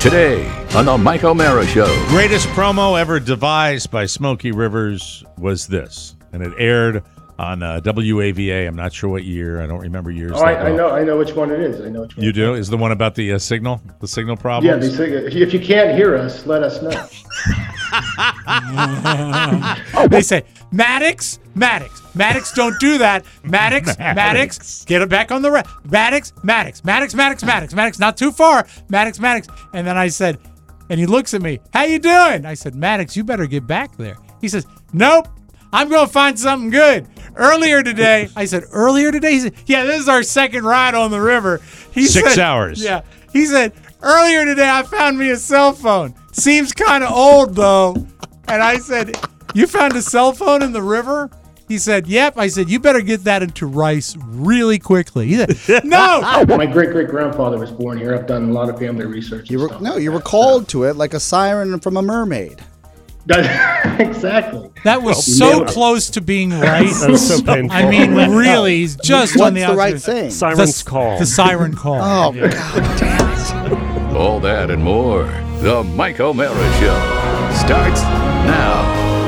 Today on the Mike O'Mara Show. Greatest promo ever devised by Smokey Rivers was this, and it aired on WAVA. I'm not sure what year. I don't remember years. Oh, I know which one it is. I know which one. You do? Is the one about the signal problem? Yeah, if you can't hear us, let us know. They say, Maddox, don't do that. Maddox, get it back on the rack. Maddox, not too far. Maddox. And then I said, and he looks at me, how you doing? I said, Maddox, you better get back there. He says, nope, I'm going to find something good. Earlier today? He said, yeah, this is our second ride on the river. He 6 said, hours. Yeah. He said, earlier today I found me a cell phone. Seems kind of old, though. And I said, you found a cell phone in the river? He said, yep. I said, you better get that into rice really quickly. He said, no. My great-great-grandfather was born here. I've done a lot of family research. You were called to it like a siren from a mermaid. Exactly. That was so close to being right. That was so painful. I mean, really, he's just on the What's the right outside. thing? Siren's call. The siren call. Oh, God damn it. All that and more. The Mike O'Mara Show starts now.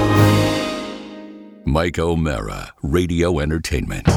Mike O'Mara, Radio Entertainment.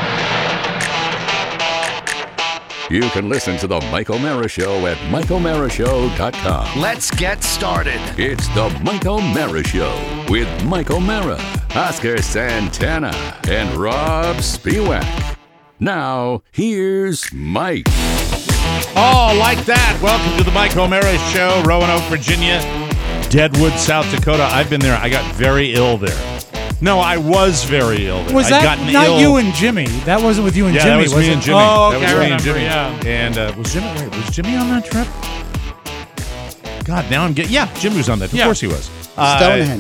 You can listen to the Mike O'Mara Show at MikeO'MaraShow.com. Let's get started. It's the Mike O'Mara Show with Mike O'Mara, Oscar Santana, and Rob Spiewak. Now, here's Mike. Oh, like that. Welcome to the Mike O'Mara Show, Roanoke, Virginia, Deadwood, South Dakota. I've been there. I got very ill there. No, I was very ill there. Was that not you and Jimmy? That wasn't with you and Jimmy, that was me and Jimmy. Oh, okay, that was I me and Jimmy. remember, yeah. And was Jimmy on that trip? God, now I'm getting... Yeah, Jimmy was on that. Of course he was. Stonehenge.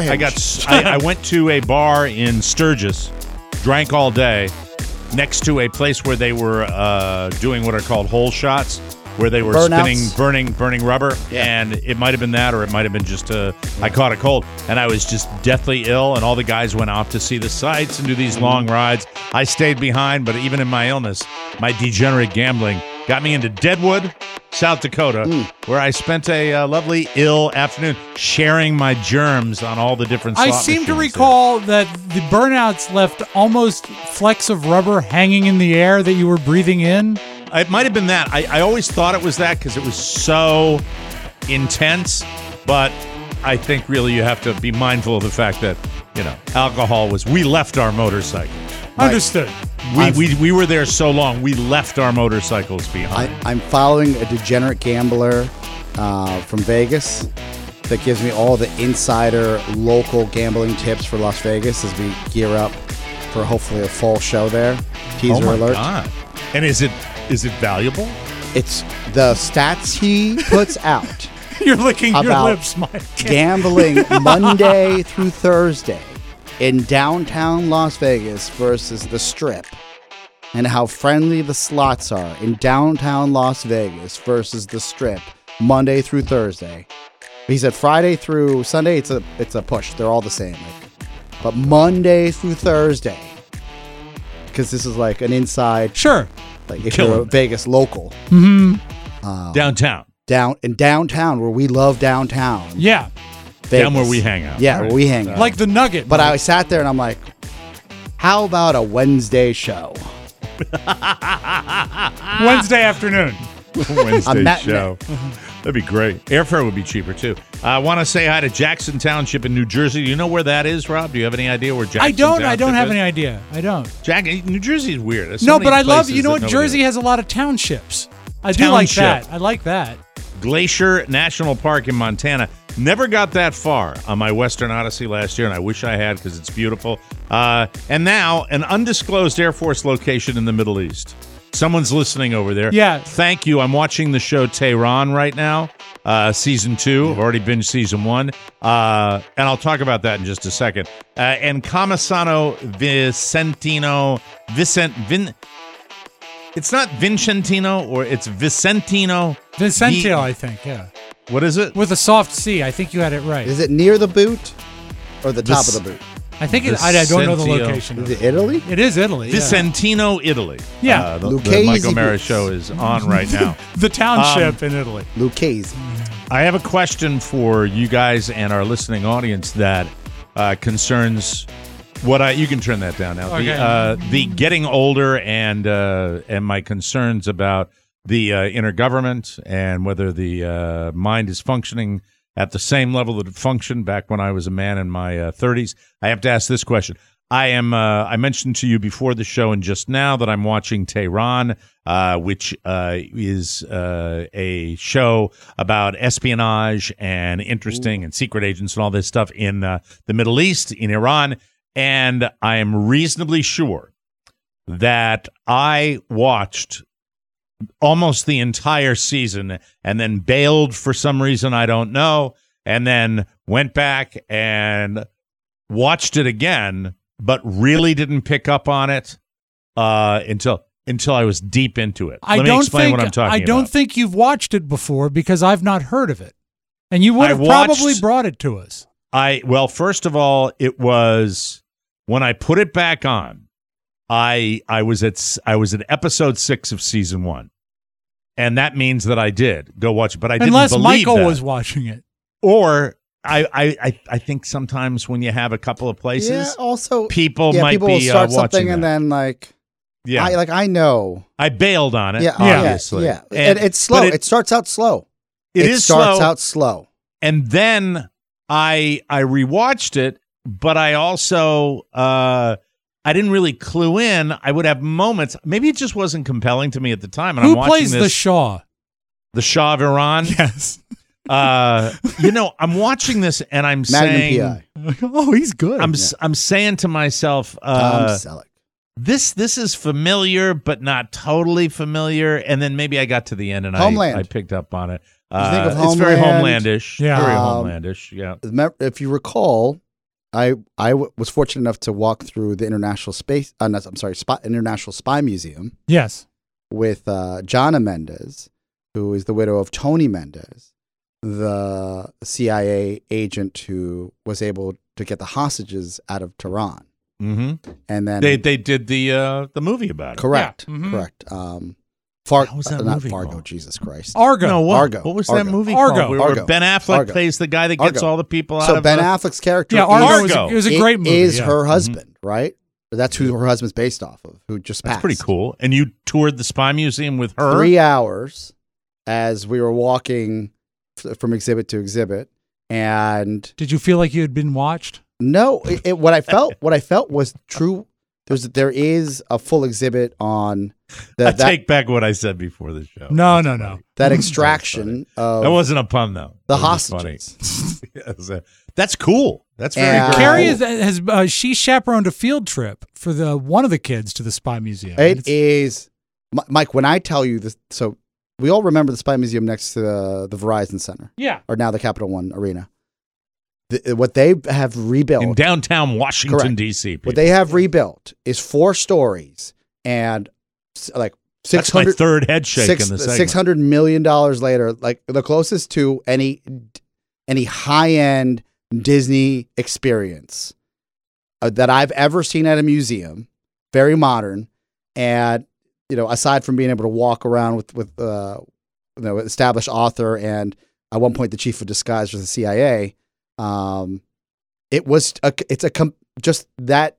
I went to a bar in Sturgis, drank all day, next to a place where they were doing what are called hole shots, where they were burning rubber, and it might have been that, or it might have been just I caught a cold, and I was just deathly ill, and all the guys went off to see the sights and do these long rides. I stayed behind, but even in my illness, my degenerate gambling got me into Deadwood, South Dakota, where I spent a lovely ill afternoon sharing my germs on all the different slot I seem to machines recall that the burnouts left almost flecks of rubber hanging in the air that you were breathing in. It might have been that. I always thought it was that because it was so intense, but I think really you have to be mindful of the fact that, alcohol was, we left our motorcycle. Right. Understood. We were there so long, we left our motorcycles behind. I'm following a degenerate gambler from Vegas that gives me all the insider local gambling tips for Las Vegas as we gear up for hopefully a full show there. Teaser alert. God. And is it valuable? It's the stats he puts out. You're licking your about lips, Mike. Gambling Monday through Thursday in downtown Las Vegas versus the Strip, and how friendly the slots are in downtown Las Vegas versus the Strip Monday through Thursday. He said Friday through Sunday it's a push. They're all the same. But Monday through Thursday, because this is like an inside. Sure. Like if you're a Vegas local. Mm-hmm. Downtown. In downtown, where we love downtown. Yeah. Vegas. Down where we hang out. Yeah, where we hang out. Like the Nugget. But I sat there and I'm like, how about a Wednesday show? Wednesday afternoon. Wednesday show. That'd be great. Airfare would be cheaper, too. I want to say hi to Jackson Township in New Jersey. Do you know where that is, Rob? Do you have any idea where Jackson Township I don't have is? any idea. I don't. New Jersey is weird. There's No, so but many I love, places what, that Jersey nobody has a lot of townships. I do like that. I like that. Glacier National Park in Montana. Never got that far on my Western Odyssey last year, and I wish I had because it's beautiful. And now, an undisclosed Air Force location in the Middle East. Someone's listening over there. Yeah. Thank you. I'm watching the show Tehran right now, season 2. I've already binged season 1. And I'll talk about that in just a second. And Comisano Vicentino. It's not Vincentino, or it's Vicentino. Vicentino, I think, yeah. What is it? With a soft C. I think you had it right. Is it near the boot or the top of the boot? I think I don't know the Vicentino. location. Is it Italy? It is Italy. Yeah. Vicentino, Italy. Yeah. The Lucchese Michael Mara Beach. show is on right now. The township in Italy. Lucchese. I have a question for you guys and our listening audience that concerns you can turn that down now. Okay. The getting older and my concerns about the inner government and whether the mind is functioning at the same level that it functioned back when I was a man in my 30s. I have to ask this question. I mentioned to you before the show and just now that I'm watching Tehran, which is a show about espionage and interesting and secret agents and all this stuff in the Middle East, in Iran. And I am reasonably sure that I watched almost the entire season and then bailed for some reason I don't know, and then went back and watched it again, but really didn't pick up on it until I was deep into it. Let me explain what I'm talking about. I don't think you've watched it before because I've not heard of it. And you would have probably brought it to us. Well, first of all, it was when I put it back on, I was at episode 6 of season 1. And that means that I did go watch it, but I didn't believe Michael that. was watching it. Or I think sometimes when you have a couple of places, also people might people be will start watching something that. and then Yeah. I know. I bailed on it, Yeah, obviously. Yeah. And it's slow. but It starts out slow. It starts slow. out slow. And then I rewatched it, but I also I didn't really clue in. I would have moments. Maybe it just wasn't compelling to me at the time. And Who I'm watching plays this, the Shah? The Shah of Iran. Yes. I'm watching this and I'm saying, Magnum PI. Oh, he's good. I'm saying to myself, Tom Selleck. this is familiar, but not totally familiar. And then maybe I got to the end and Homeland. I picked up on it. think of It's very Homeland? Homelandish. Yeah. Very Homelandish. Yeah. If you recall, I was fortunate enough to walk through the International International Spy Museum yes. with Jana Mendez, who is the widow of Tony Mendez, the CIA agent who was able to get the hostages out of Tehran. Mm-hmm. And then They did the movie about it. correct, Yeah. Mhm. correct. What was that not movie Fargo. called? Jesus Christ. Argo. No, what? Argo. What was Argo. that movie Argo. called? Where Argo. Ben Affleck Argo. plays the guy that gets Argo. all the people out So of Ben Affleck's character Yeah, Argo. Argo. It was a great movie. is yeah. her husband, right? That's who her husband's based off of, who just That's passed. pretty cool. And you toured the Spy Museum with her? 3 hours as we were walking from exhibit to exhibit. And Did you feel like you had been watched? no, what I felt was true. There is a full exhibit on I take back what I said before the show. No. that extraction of That wasn't a pun, though. the That was funny. hostages. That's cool. That's very And- cool. Carrie has she chaperoned a field trip for one of the kids to the Spy Museum. It is, Mike, when I tell you this, so we all remember the Spy Museum next to the Verizon Center, Yeah. or now the Capital One Arena. What they have rebuilt In downtown Washington, Correct. D.C. What they have rebuilt is 4 stories and like That's my 600 third head shake in the segment. $600 million later, like the closest to any high end Disney experience that I've ever seen at a museum. Very modern, and aside from being able to walk around with established author and at one point the chief of disguise for the CIA. Just that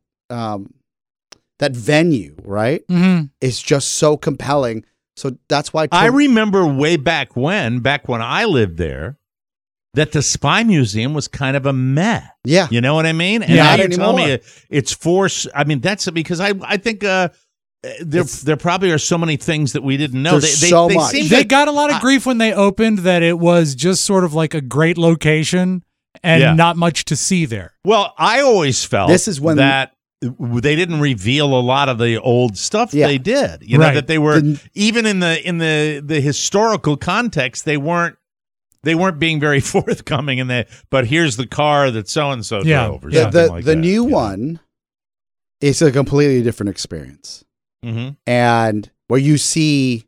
venue, right? Mm-hmm. Is just so compelling. So that's why I remember way back when I lived there, that the Spy Museum was kind of a meh. Yeah. You know what I mean? And Yeah. now Not you tell me anymore. it's force. I mean, that's because I think there probably are so many things that we didn't know. There's so much. seem They to- got a lot of grief when they opened that it was just sort of like a great location and Yeah. not much to see there. Well, I always felt This is when- that they didn't reveal a lot of the old stuff Yeah. they did. You know, Right. that they were The- even in the historical context, they weren't being very forthcoming in that. But here's the car that so and so Yeah. drove. Or Yeah. something the like the that, new you know? one is a completely different experience. Mhm. And where you see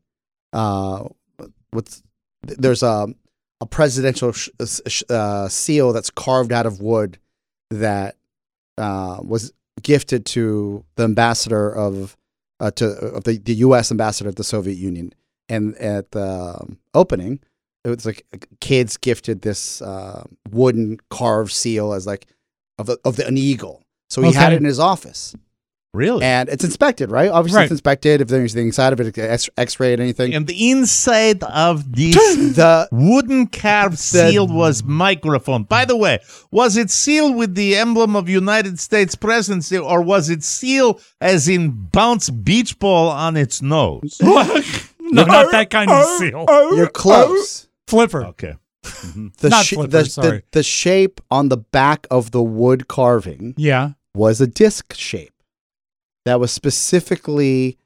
there's a presidential seal that's carved out of wood that was gifted to the ambassador of the U.S. ambassador of the Soviet Union. And at the opening, it was like kids gifted this wooden carved seal as like of an eagle. So he had it in his office. Really? And it's inspected, right? Obviously, it's inspected. If there's anything inside of it, X-rayed anything. And the inside of this wooden carved seal was microphone. By the way, was it sealed with the emblem of United States presidency, or was it sealed as in bounce beach ball on its nose? No, not that kind of seal. You're close. Flipper. Okay. The shape on the back of the wood carving was a disc shape that was specifically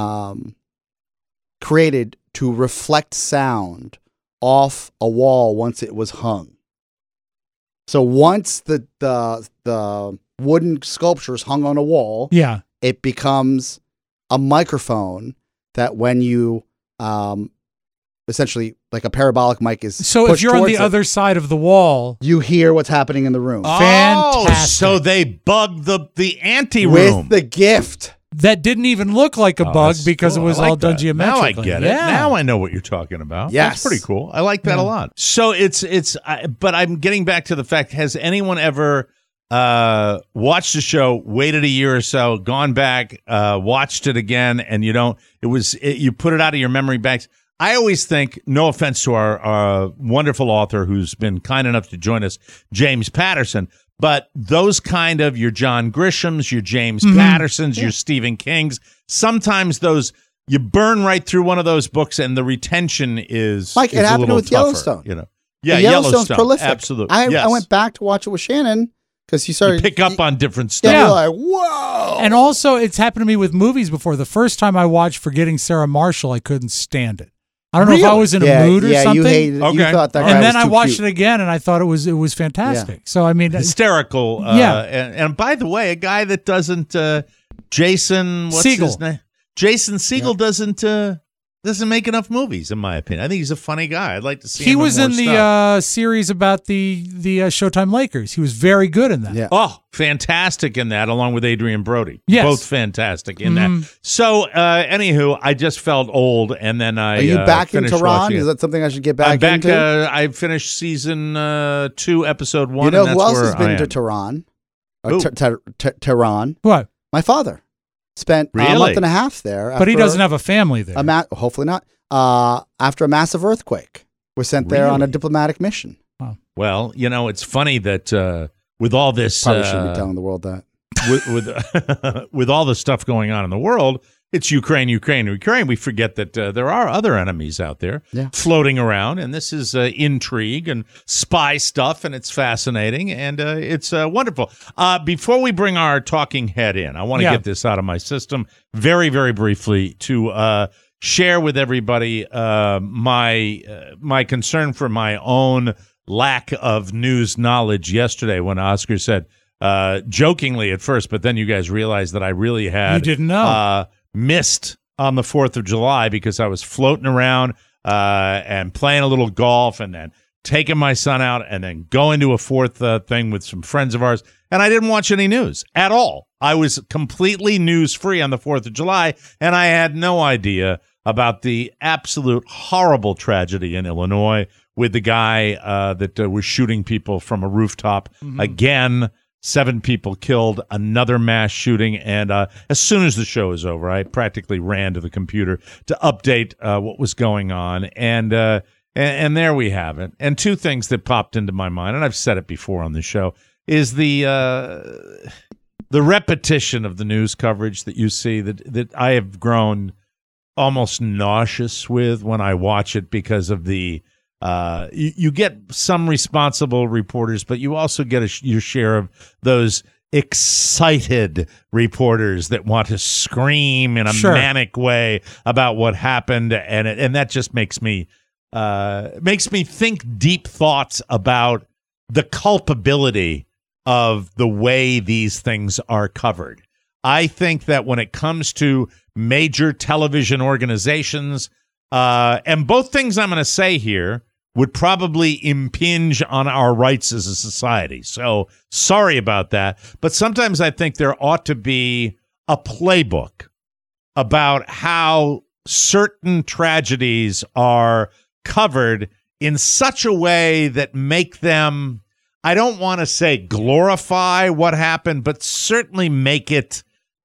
created to reflect sound off a wall once it was hung. So once the wooden sculpture is hung on a wall, it becomes a microphone that when you essentially like a parabolic mic is so if you're on the other side of the wall, you hear what's happening in the room. Fantastic. So they bugged the ante room with the gift that didn't even look like a bug because it was all done geometrically. Now I get it. Now I know what you're talking about. Yes. That's pretty cool. I like that a lot. So but I'm getting back to the fact, has anyone ever watched the show, waited a year or so, gone back, watched it again, and you put it out of your memory banks? I always think, no offense to our wonderful author who's been kind enough to join us, James Patterson, but those kind of your John Grishams, your James Pattersons, your Stephen Kings, sometimes those you burn right through one of those books and the retention is Mike, it happened with tougher, Yellowstone. Yeah, Yellowstone's prolific. Absolutely. I went back to watch it with Shannon because you started pick up on different stuff. Yeah, you're like, whoa. And also, it's happened to me with movies before. The first time I watched Forgetting Sarah Marshall, I couldn't stand it. I don't know if I was in a mood or something. You hated it. You thought that guy and then was I too watched cute. it again, and I thought it was fantastic. So I mean, hysterical. And by the way, a guy that doesn't Jason his name? Jason Segel doesn't make enough movies, in my opinion. I think he's a funny guy. I'd like to see him. He was in stuff. the series about the Showtime Lakers. He was very good in that. Yeah. Oh, fantastic in that, along with Adrian Brody. Yes. Both fantastic in that. So, anywho, I just felt old, and then I Are you back in Tehran? Is that something I should get back into? I finished season 2, episode 1. You know and who that's else has where been I to am. Tehran? Tehran. What? My father spent a month and a half there. But he doesn't have a family there. Hopefully not. After a massive earthquake, was sent there on a diplomatic mission. Oh. Well, it's funny that with all this, probably shouldn't be telling the world that. With all the stuff going on in the world, it's Ukraine. We forget that there are other enemies out there floating around, and this is intrigue and spy stuff, and it's fascinating, and it's wonderful. Before we bring our talking head in, I want to get this out of my system very, very briefly to share with everybody my concern for my own lack of news knowledge yesterday when Oscar said, jokingly at first, but then you guys realized that I really had you didn't know. Missed on the 4th of July because I was floating around and playing a little golf and then taking my son out and then going to a fourth thing with some friends of ours. And I didn't watch any news at all. I was completely news-free on the 4th of July, and I had no idea about the absolute horrible tragedy in Illinois with the guy that was shooting people from a rooftop. Again, 7 people killed, another mass shooting, and as soon as the show was over, I practically ran to the computer to update what was going on, and there we have it. And 2 things that popped into my mind, and I've said it before on the show, is the repetition of the news coverage that you see that I have grown almost nauseous with when I watch it because of the you get some responsible reporters, but you also get your share of those excited reporters that want to scream in a manic way about what happened, and that just makes me think deep thoughts about the culpability of the way these things are covered. I think that when it comes to major television organizations, and both things I'm going to say here would probably impinge on our rights as a society. So sorry about that. But sometimes I think there ought to be a playbook about how certain tragedies are covered in such a way that make them, I don't want to say glorify what happened, but certainly make it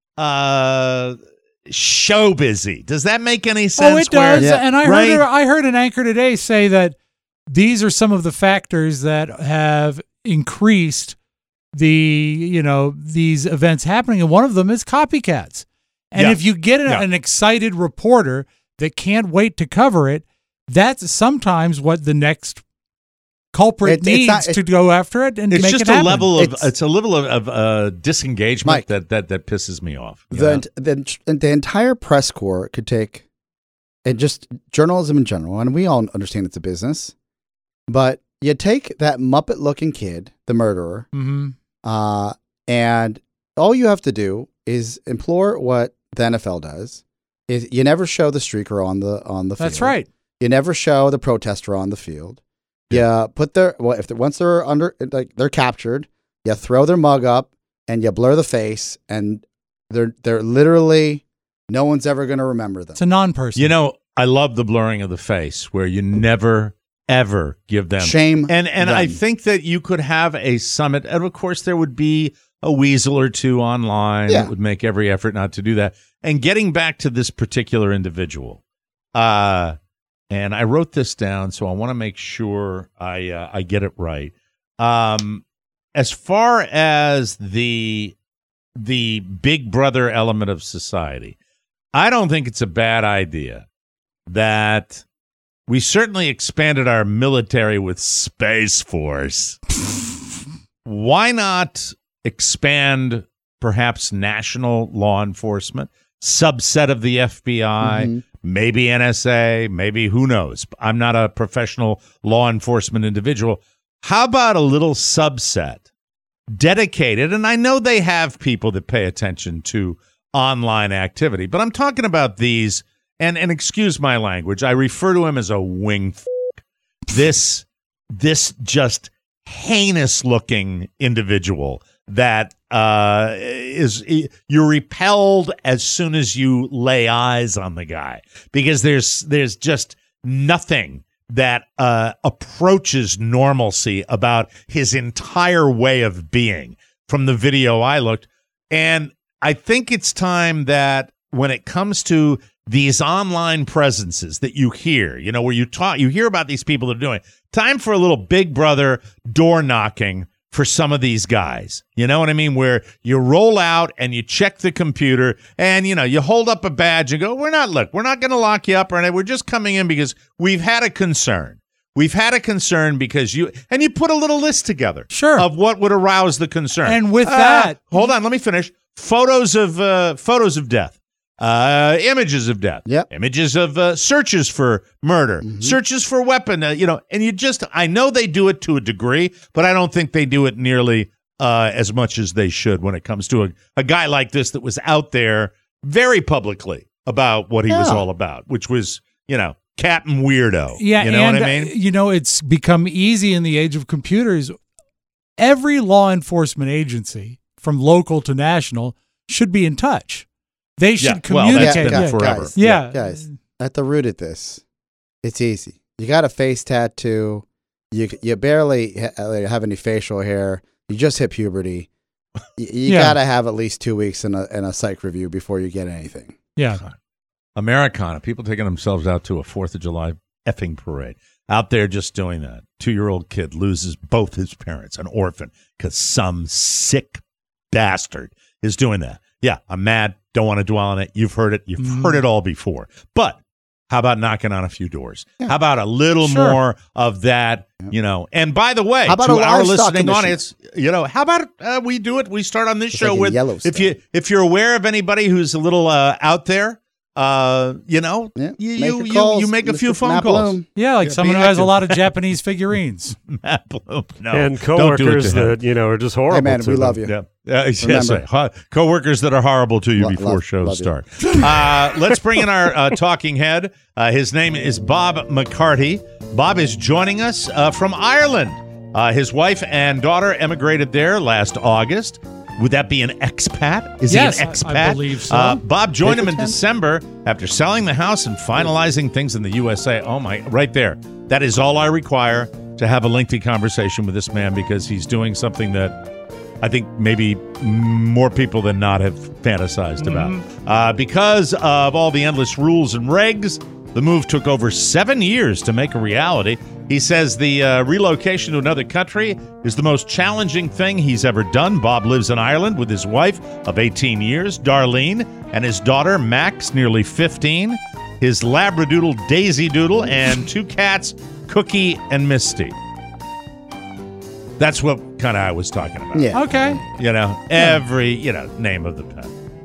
show busy. Does that make any sense? Oh, it does. Yeah. And I heard an anchor today say that these are some of the factors that have increased these events happening, and one of them is copycats. And if you get an excited reporter that can't wait to cover it, that's sometimes what the next culprit needs to go after it and make it happen. It's a level of disengagement that pisses me off. The entire press corps could take, and just journalism in general, and we all understand it's a business, but you take that Muppet-looking kid, the murderer, and all you have to do is implore what the NFL does. Is you never show the streaker on the field. That's right. You never show the protester on the field. You put once they're captured, you throw their mug up and you blur the face, and they're literally no one's ever going to remember them. It's a non-person. I love the blurring of the face where you never ever give them shame. And I think that you could have a summit, and of course there would be a weasel or two online that would make every effort not to do that. And getting back to this particular individual, and I wrote this down, so I want to make sure I get it right. As far as the big brother element of society, I don't think it's a bad idea that we certainly expanded our military with Space Force. Why not expand perhaps national law enforcement, subset of the FBI, maybe NSA, maybe who knows? I'm not a professional law enforcement individual. How about a little subset dedicated? And I know they have people that pay attention to online activity, but I'm talking about these, and excuse my language, I refer to him as a wing this just heinous looking individual that you're repelled as soon as you lay eyes on the guy, because there's just nothing that approaches normalcy about his entire way of being from the video I looked. And I think it's time that when it comes to these online presences that you hear, where you hear about these people that are doing, time for a little big brother door knocking for some of these guys. You know what I mean? Where you roll out and you check the computer and, you hold up a badge and go, we're not going to lock you up or anything. We're just coming in because we've had a concern. We've had a concern because you put a little list together of what would arouse the concern. And with that, hold on, let me finish. Photos of death. Images of death, images of searches for murder, searches for weapon, and I know they do it to a degree, but I don't think they do it nearly as much as they should when it comes to a guy like this that was out there very publicly about what he was all about, which was, Captain Weirdo. Yeah, you know what I mean? It's become easy in the age of computers. Every law enforcement agency, from local to national, should be in touch. They should communicate. Well, that's been forever. Guys, at the root of this, it's easy. You got a face tattoo. You barely have any facial hair. You just hit puberty. You got to have at least 2 weeks in a psych review before you get anything. Yeah. Americana, people taking themselves out to a 4th of July effing parade. Out there just doing that. 2-year-old kid loses both his parents, an orphan, because some sick bastard is doing that. Yeah, I'm mad. Don't want to dwell on it. You've heard it. You've heard it all before. But how about knocking on a few doors? Yeah. How about a little more of that, And by the way, to our listening audience, how about we do it? We start on this show with, if you're aware of anybody who's a little out there, you know, Yeah. you make a few phone calls. Yeah, like someone who has a lot of Japanese figurines. Matt Bloom, no, And don't do it to coworkers him. that are just horrible. Hey, man, to we them. love you. Yeah. Yes, co-workers that are horrible to you before shows start. Let's bring in our talking head. His name is Bob McCarty. Bob is joining us from Ireland. His wife and daughter emigrated there last August. Would that be an expat? Is Yes, he an expat? I believe so. Bob joined him in December after selling the house and finalizing things in the USA. Oh, my, right there. That is all I require to have a lengthy conversation with this man, because he's doing something that I think maybe more people than not have fantasized about. Because of all the endless rules and regs, the move took over 7 years to make a reality. He says the relocation to another country is the most challenging thing he's ever done. Bob lives in Ireland with his wife of 18 years, Darlene, and his daughter, Max, nearly 15, his Labradoodle, Daisy Doodle, and 2 cats, Cookie and Misty. That's what kind of I was talking about. Yeah. Okay. You know, every, name of the pet.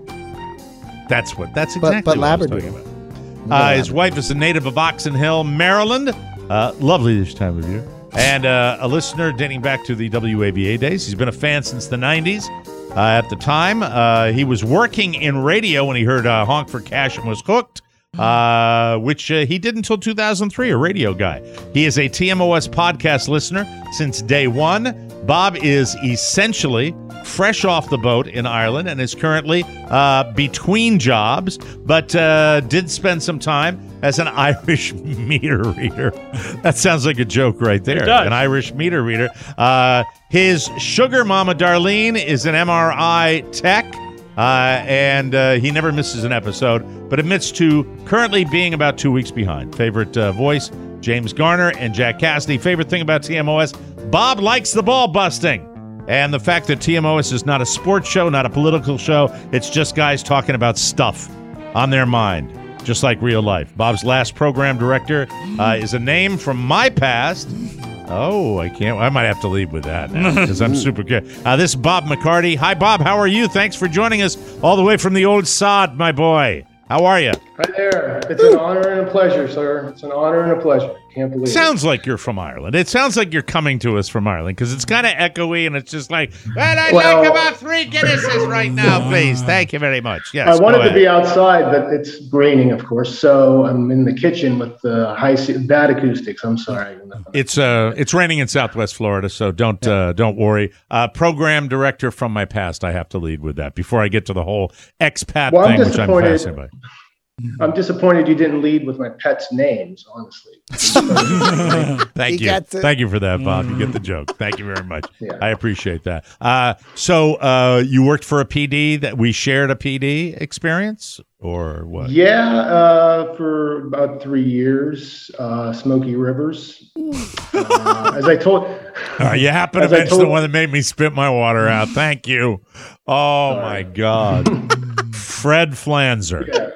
That's exactly but what I was Labradoodle. talking about. His wife is a native of Oxon Hill, Maryland. Lovely this time of year. And a listener dating back to the WAVA days. He's been a fan since the 90s. At the time, he was working in radio when he heard Honk for Cash and was hooked, which he did until 2003, a radio guy. He is a TMOS podcast listener since day one. Bob is essentially fresh off the boat in Ireland and is currently between jobs, but did spend some time as an Irish meter reader. That sounds like a joke right there. It does. An Irish meter reader. His sugar mama, Darlene, is an MRI tech, and he never misses an episode, but admits to currently being about 2 weeks behind. Favorite voice, James Garner and Jack Cassidy. Favorite thing about TMOS, Bob likes the ball busting. And the fact that TMOS is not a sports show, not a political show, it's just guys talking about stuff on their mind, just like real life. Bob's last program director is a name from my past. Oh, I might have to leave with that now because I'm super good. This is Bob McCarty. Hi, Bob. How are you? Thanks for joining us all the way from the old sod, my boy. How are you? Right there. It's an honor and a pleasure, sir. It's an honor and a pleasure. Can't believe it. Sounds like you're from Ireland. It sounds like you're coming to us from Ireland because it's kind of echoey and it's just like, I'd like about 3 Guinnesses right now, please. Thank you very much. Yes, I wanted to be outside, but it's raining, of course. So I'm in the kitchen with the bad acoustics. I'm sorry. It's raining in Southwest Florida, so don't worry. Program director from my past. I have to lead with that before I get to the whole expat thing, which I'm fascinated by. I'm disappointed you didn't lead with my pets' names, honestly. Thank you. Thank you for that, Bob. You get the joke. Thank you very much. Yeah. I appreciate that. So you worked for a PD that we shared a PD experience or what? Yeah, for about 3 years, Smoky Rivers. As I told... You happen to mention the one that made me spit my water out. Thank you. Oh, my God. Fred Flanzer. Yeah.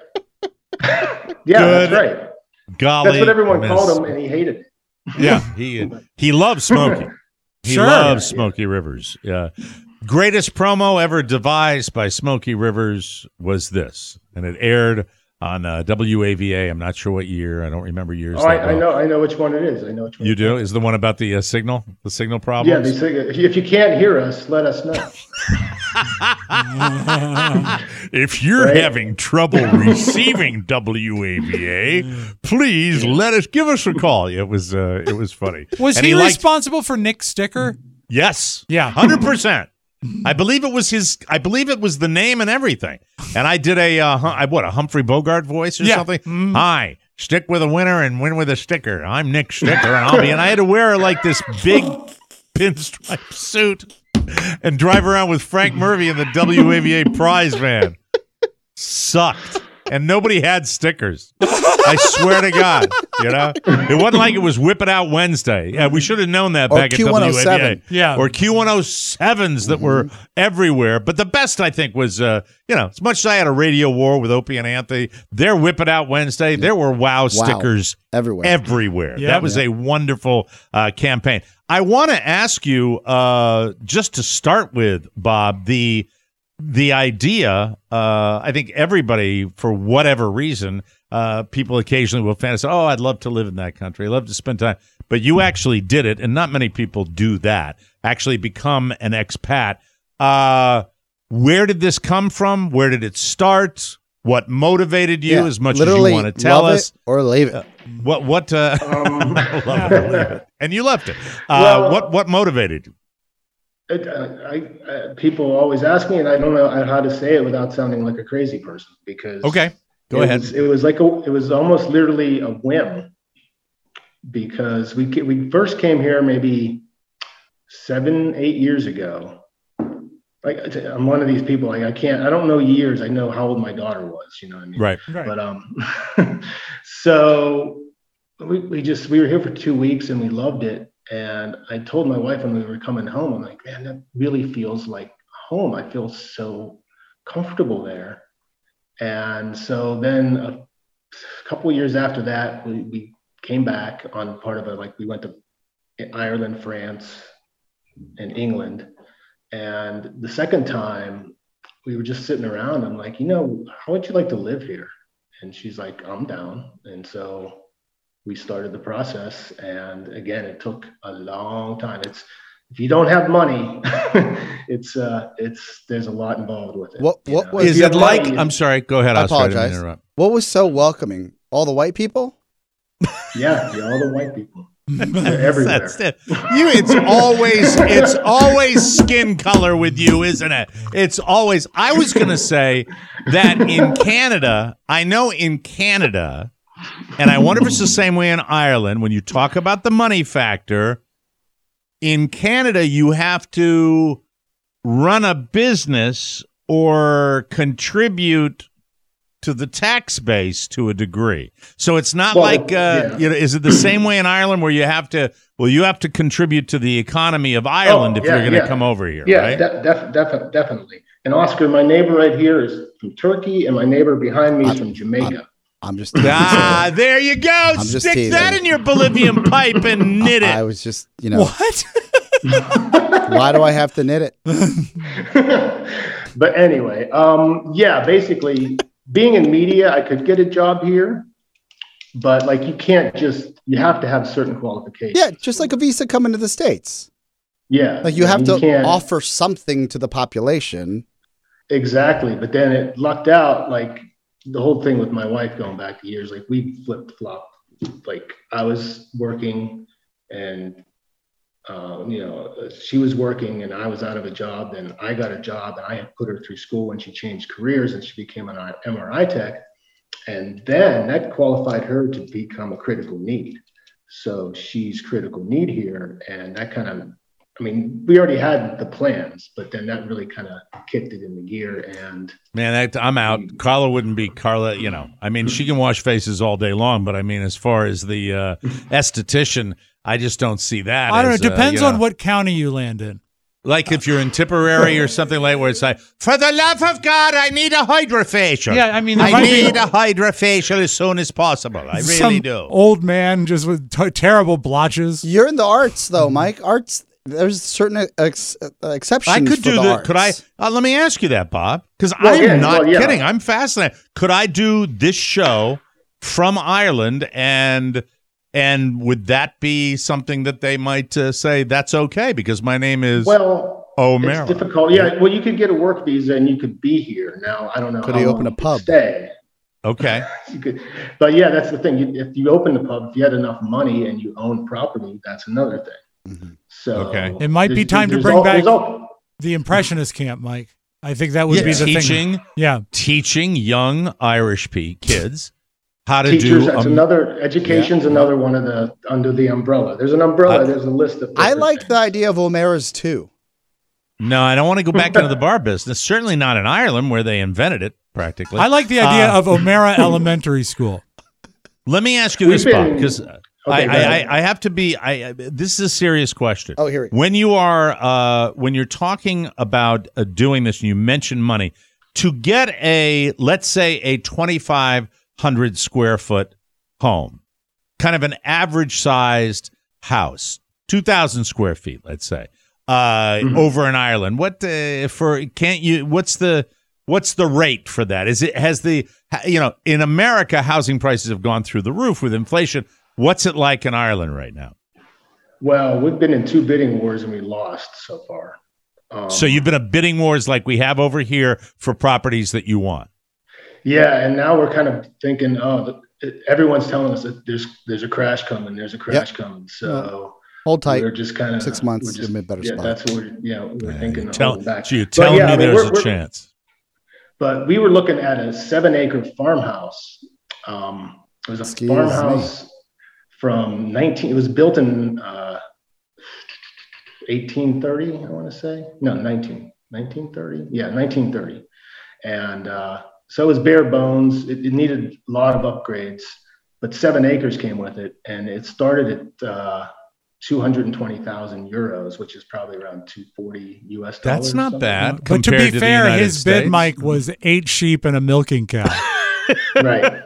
Yeah, that's right. Golly, that's what everyone called him, and he hated it. Yeah, he loves Smokey. He loves Smokey Rivers. Yeah. Greatest promo ever devised by Smokey Rivers was this, and it aired on WAVA. I'm not sure what year. I don't remember years. Oh, I know which one it is. I know which one. You do? Is the one about the signal problem? Yeah, if you can't hear us, let us know. If you're having trouble receiving WAVA, please give us a call. It was funny. Was he responsible for Nick Sticker? Yes. Yeah. 100%. I believe it was the name and everything. And I did a Humphrey Bogart voice or something. Mm-hmm. Hi, stick with a winner and win with a sticker. I'm Nick Sticker, and I had to wear like this big pinstripe suit and drive around with Frank Murphy in the WAVA prize van. Sucked. And nobody had stickers. I swear to God, it wasn't like it was Whip It Out Wednesday. Yeah, we should have known that back at WAVA. Yeah, or Q107s that were everywhere. But the best, I think, was as much as I had a radio war with Opie and Anthony, their Whip It Out Wednesday, there were wow stickers everywhere. Yeah. That was a wonderful campaign. I want to ask you, just to start with, Bob, the idea, I think everybody, for whatever reason, people occasionally will fantasize, oh, I'd love to live in that country. I'd love to spend time. But you actually did it, and not many people do that, actually become an expat. Where did this come from? Where did it start? What motivated you as much as you want to tell us? Or leave it. Love it or leave it. And you left it. What motivated you? People always ask me, and I don't know how to say it without sounding like a crazy person. Because okay, go ahead. It was almost literally a whim, because we first came here maybe 7-8 years ago. Like, I'm one of these people. Like, I don't know years. I know how old my daughter was. You know what I mean? Right. But so we were here for 2 weeks and we loved it. And I told my wife when we were coming home, I'm like, man, that really feels like home. I feel so comfortable there. And so then a couple of years after that, we came back on part of we went to Ireland, France, and England. And the second time we were just sitting around. I'm like, how would you like to live here? And she's like, I'm down. And so we started the process. And again, it took a long time. If you don't have money, there's a lot involved with it. What was is it like? I'm sorry. Go ahead. I apologize. What was so welcoming? All the white people? Yeah, all the white people. Everywhere. That's it. It's always skin color with you, isn't it? It's always. I was going to say that in Canada, I know in Canada, and I wonder if it's the same way in Ireland, when you talk about the money factor, in Canada, you have to run a business or contribute to the tax base to a degree. So it's not is it the same way in Ireland where you have to contribute to the economy of Ireland if you're going to come over here, right? Definitely. And Oscar, my neighbor right here is from Turkey, and my neighbor behind me is from Jamaica. I'm just there you go. Stick that in your Bolivian pipe and knit it. I was just, What? Why do I have to knit it? But anyway, basically, being in media, I could get a job here, but you have to have certain qualifications. Yeah, just like a visa coming to the States. Yeah. Like you have to offer something to the population. Exactly. But then it lucked out, like the whole thing with my wife going back to years, like we flipped-flopped. Like I was working and she was working and I was out of a job. Then I got a job and I had put her through school when she changed careers and she became an MRI tech. And then that qualified her to become a critical need. So she's critical need here. And that we already had the plans, but then that really kind of kicked it into gear. And man, I'm out. Carla wouldn't be Carla. She can wash faces all day long, but as far as the esthetician, I just don't see that. I don't know. It depends on what county you land in. Like if you're in Tipperary or something like where it's like, for the love of God, I need a hydrofacial. Yeah, I need a hydrofacial as soon as possible. I really do. Old man just with terrible blotches. You're in the arts, though, Mike. Arts, there's certain exceptions. I could do that. Could I? Let me ask you that, Bob, because I'm not kidding. I'm fascinated. Could I do this show from Ireland and would that be something that they might say that's okay because my name is O'Mara? It's difficult. Yeah, well, you could get a work visa and you could be here. Now, I don't know. Could he open a pub? Stay. Okay. You could, but yeah, that's the thing. If you open the pub, if you had enough money and you own property, that's another thing. Mm-hmm. So it might be time to bring back the Impressionist camp, Mike. I think that would be the thing. Yeah, teaching young Irish kids. How to Teachers, do that's another education's another one of the under the umbrella. There's an umbrella. There's a list of. I like the idea of O'Mara's too. No, I don't want to go back into the bar business. Certainly not in Ireland where they invented it practically. I like the idea of O'Mara Elementary School. Let me ask you this, Bob, because I have to be. This is a serious question. Oh, here we go. When you are when you're talking about doing this, and you mention money to get let's say a 2,500 square foot home, kind of an average sized house, 2,000 square feet, let's say. over in Ireland. What's the rate for that? In America, housing prices have gone through the roof with inflation. What's it like in Ireland right now? Well, we've been in 2 bidding wars and we lost so far. So you've been a bidding wars like we have over here for properties that you want. Yeah, and now we're kind of thinking, everyone's telling us that there's a crash coming. There's a crash coming. So hold tight. We're just kind of 6 months. Give me a better spot. That's what we're thinking. You're telling me there's a chance. But we were looking at a 7-acre farmhouse. It was a farmhouse from it was built in 1830, I want to say. No, 1930. Yeah, 1930. And so it was bare bones. It needed a lot of upgrades, but 7 acres came with it. And it started at 220,000 euros, which is probably around $240 US. That's not bad. But to be fair, his bid, Mike, was 8 sheep and a milking cow. Right.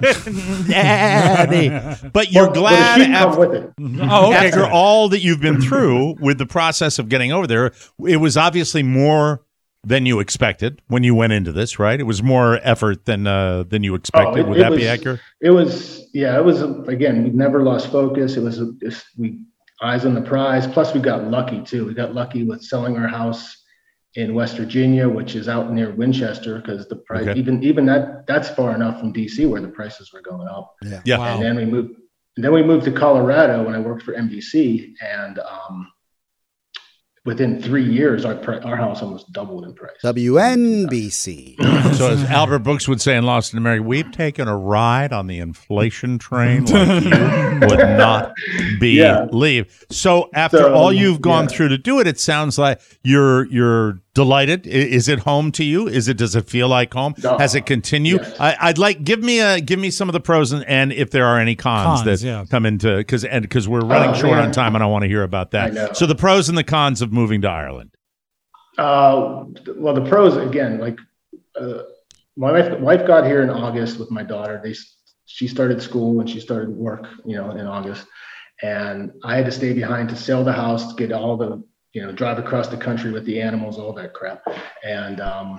But you're glad after great. all that you've been through with the process of getting over there, it was obviously more than you expected when you went into this, right? It was more effort than you expected. Would that be accurate? It was, again, we never lost focus. It was eyes on the prize. Plus we got lucky too. We got lucky with selling our house in West Virginia, which is out near Winchester, because the price, even that's far enough from DC where the prices were going up. Yeah. Wow. And then we moved to Colorado when I worked for NBC, and within 3 years, our house almost doubled in price. WNBC. So as Albert Brooks would say in Lost in America, we've taken a ride on the inflation train like you would not believe. So after all you've gone through to do it, it sounds like you're delighted. Is it home to you? Does it feel like home? Has it continued? Yes. I'd like give me some of the pros and if there are any cons that come into because we're running short on time and I want to hear about that. So the pros and the cons of moving to Ireland. Well, the pros again, like my wife got here in August with my daughter. She started school and she started work, in August, and I had to stay behind to sell the house, to get all the drive across the country with the animals, all that crap. And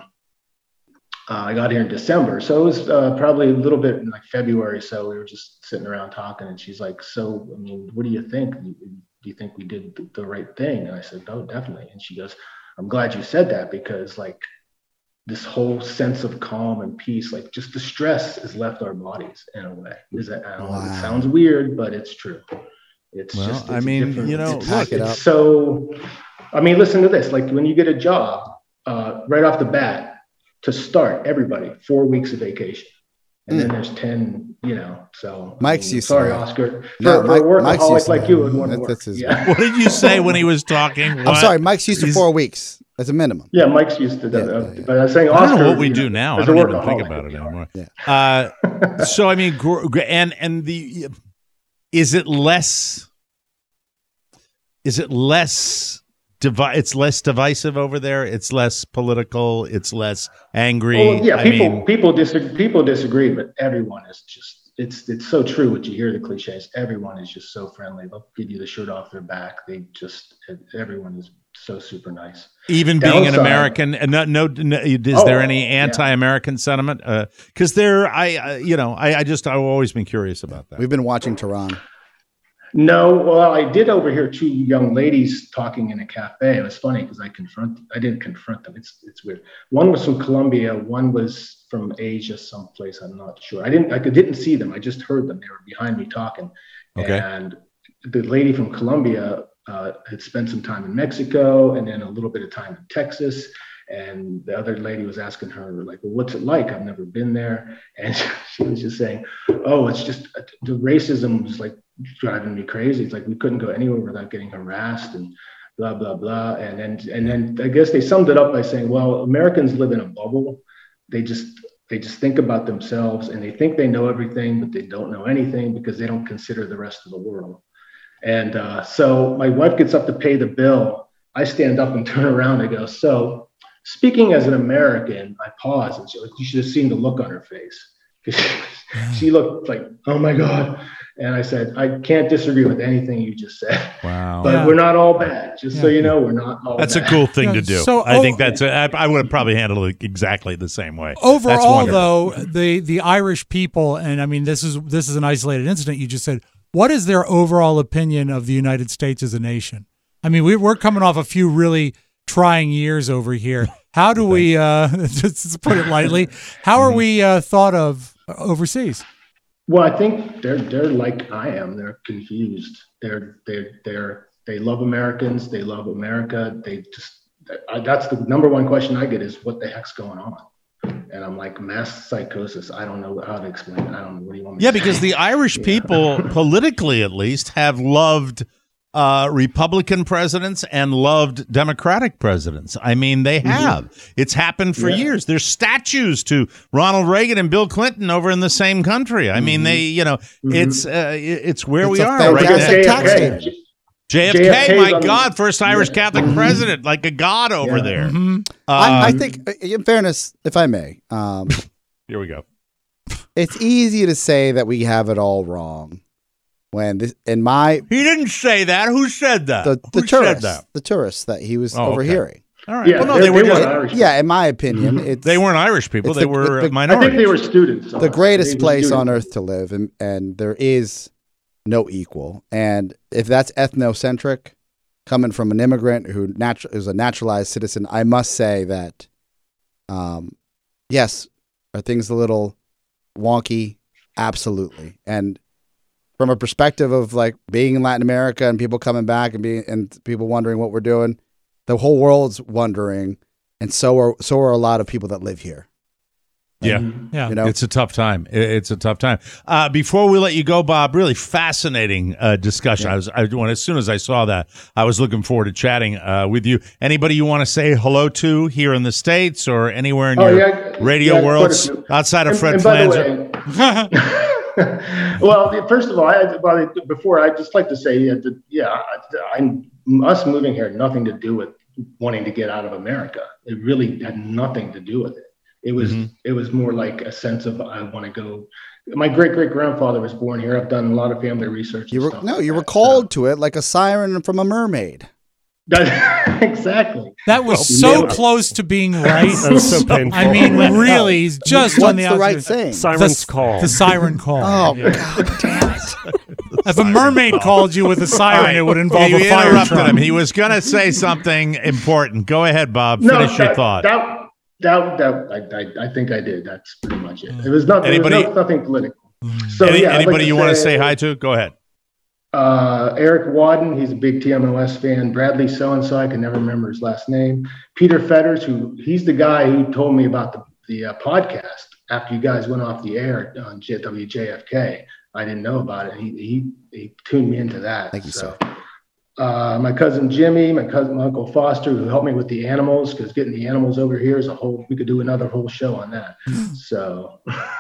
I got here in December. So it was probably a little bit in like February. So we were just sitting around talking and she's like, so, I mean, what do you think? Do you think we did the right thing? And I said, oh, definitely. And she goes, I'm glad you said that, because like this whole sense of calm and peace, like just the stress has left our bodies in a way. It sounds weird, but it's true. So, I mean, listen to this. Like when you get a job, right off the bat, to start, everybody 4 weeks of vacation, and then there's 10. So Mike's used. Sorry, Oscar. For a workaholic like you would want to work. What did you say when he was talking? I'm sorry, Mike's used to 4 weeks as a minimum. Yeah, Mike's used to that. But I was saying, Oscar, I don't know what we do now. I don't even think about it anymore. Yeah. So I mean, is it less? It's less divisive over there. It's less political. It's less angry. Well, yeah, people disagree, but everyone is just. It's so true what you hear, the cliches. Everyone is just so friendly. They'll give you the shirt off their back. Everyone is so super nice. Even being an American, is there any anti-American sentiment? Because I've always been curious about that. We've been watching Tehran. No, well, I did overhear 2 young ladies talking in a cafe. It was funny because I didn't confront them. It's weird. One was from Colombia. One was from Asia, someplace. I'm not sure. I didn't see them. I just heard them. They were behind me talking. Okay. And the lady from Colombia had spent some time in Mexico and then a little bit of time in Texas. And the other lady was asking her, like, well, what's it like? I've never been there. And she was just saying, oh, it's just the racism was like driving me crazy. It's like we couldn't go anywhere without getting harassed and blah, blah, blah. And then I guess they summed it up by saying, well, Americans live in a bubble. They just think about themselves and they think they know everything, but they don't know anything because they don't consider the rest of the world. And so my wife gets up to pay the bill. I stand up and turn around and go, so speaking as an American, I pause and she's like, you should have seen the look on her face. She looked like, oh my God. And I said, I can't disagree with anything you just said. Wow. But we're not all bad. Just so you know, we're not all That's bad. a cool thing to do. So, I think I would have probably handled it exactly the same way. Overall, though, the Irish people, and I mean, this is an isolated incident you just said, what is their overall opinion of the United States as a nation? I mean, we're coming off a few really trying years over here. How do we, just to put it lightly, how are we thought of overseas? Well, I think they're like I am. They're confused. They love Americans. They love America. That's the number one question I get is what the heck's going on? And I'm like, mass psychosis. I don't know how to explain it. I don't know. What do you want me to say? Because the Irish people, politically at least, have loved Republican presidents and loved Democratic presidents. I mean, they have. It's happened for years. There's statues to Ronald Reagan and Bill Clinton over in the same country. I mean, they, it's where we are right now. JFK, my God, first Irish Catholic president, like a god over there. I think, in fairness, if I may, here we go. It's easy to say that we have it all wrong. When he didn't say that. Who said that? The tourists that he was overhearing. All right. Yeah, they weren't Irish. Yeah, in my opinion, they weren't Irish people. They were minorities. I think they were students. The greatest place on earth to live, and there is no equal. And if that's ethnocentric, coming from an immigrant who is a naturalized citizen, I must say that, yes, are things a little wonky? Absolutely. And from a perspective of like being in Latin America and people coming back and people wondering what we're doing, the whole world's wondering, and so are a lot of people that live here. Yeah. It's a tough time. It's a tough time. Before we let you go, Bob, really fascinating discussion. Yeah. As soon as I saw that, I was looking forward to chatting with you. Anybody you want to say hello to here in the States or anywhere in your radio world outside of Fred Flanzer? Well, first of all, I'd just like to say, us moving here had nothing to do with wanting to get out of America. It really had nothing to do with it. It was more like a sense of I want to go. My great-great-grandfather was born here. I've done a lot of family research. You were called to it like a siren from a mermaid. Exactly. That was so close to being right. That was so painful. I mean, really, he's just on the right thing. Siren's call. The siren call. Oh, God damn it. If a mermaid called you with a siren, it would involve a fire interrupted truck. him. He was going to say something important. Go ahead, Bob. Finish your thought. I think I did. That's pretty much it. It was nothing. Nothing political. So anybody you want to say hi to? Go ahead. Eric Wadden, he's a big TMOS fan. Bradley so-and-so, I can never remember his last name. Peter Fetters, he's the guy who told me about the podcast after you guys went off the air on WJFK. I didn't know about it. He tuned me into that. Thank you, sir. My cousin Jimmy, my Uncle Foster, who helped me with the animals, because getting the animals over here is we could do another whole show on that. So,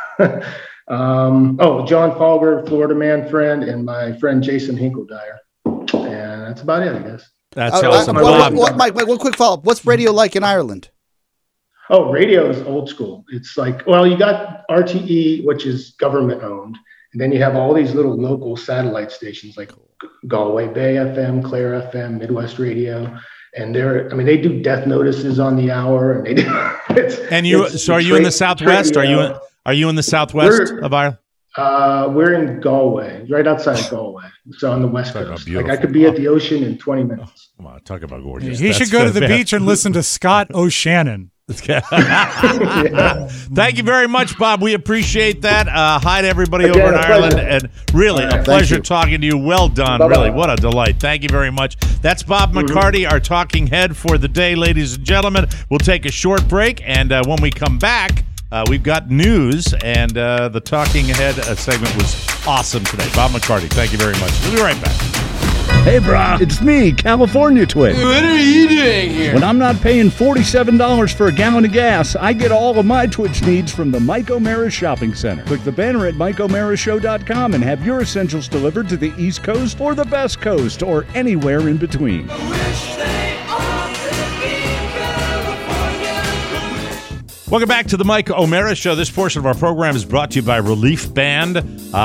John Falber, Florida man friend, and my friend Jason Hinkeldyer. And that's about it, I guess. That's awesome. Mike, one quick follow-up. What's radio like in Ireland? Oh, radio is old school. It's like, well, you got RTE, which is government owned. And then you have all these little local satellite stations like Galway Bay FM, Clare FM, Midwest Radio. And they do death notices on the hour. And they do. Are you in the Southwest? Are you in the Southwest of Ireland? We're in Galway, right outside of Galway. So on the West Coast. Like I could be at the ocean in 20 minutes. Come on, talk about gorgeous. He should go to the beach and listen to Scott O'Shannon. Thank you very much, Bob. We appreciate that. Hi to everybody over in Ireland, and really a pleasure talking to you. Well done. Bye-bye. Really, what a delight. Thank you very much. That's Bob McCarty, our talking head for the day, ladies and gentlemen. We'll take a short break, and when we come back, we've got news, and the talking head segment was awesome today. Bob McCarty, thank you very much. We'll be right back. Hey, brah, it's me, California Twin. What are you doing here? When I'm not paying $47 for a gallon of gas, I get all of my Twitch needs from the Mike O'Mara Shopping Center. Click the banner at MikeO'MaraShow.com and have your essentials delivered to the East Coast or the Best Coast or anywhere in between. Welcome back to the Mike O'Mara Show. This portion of our program is brought to you by Relief Band.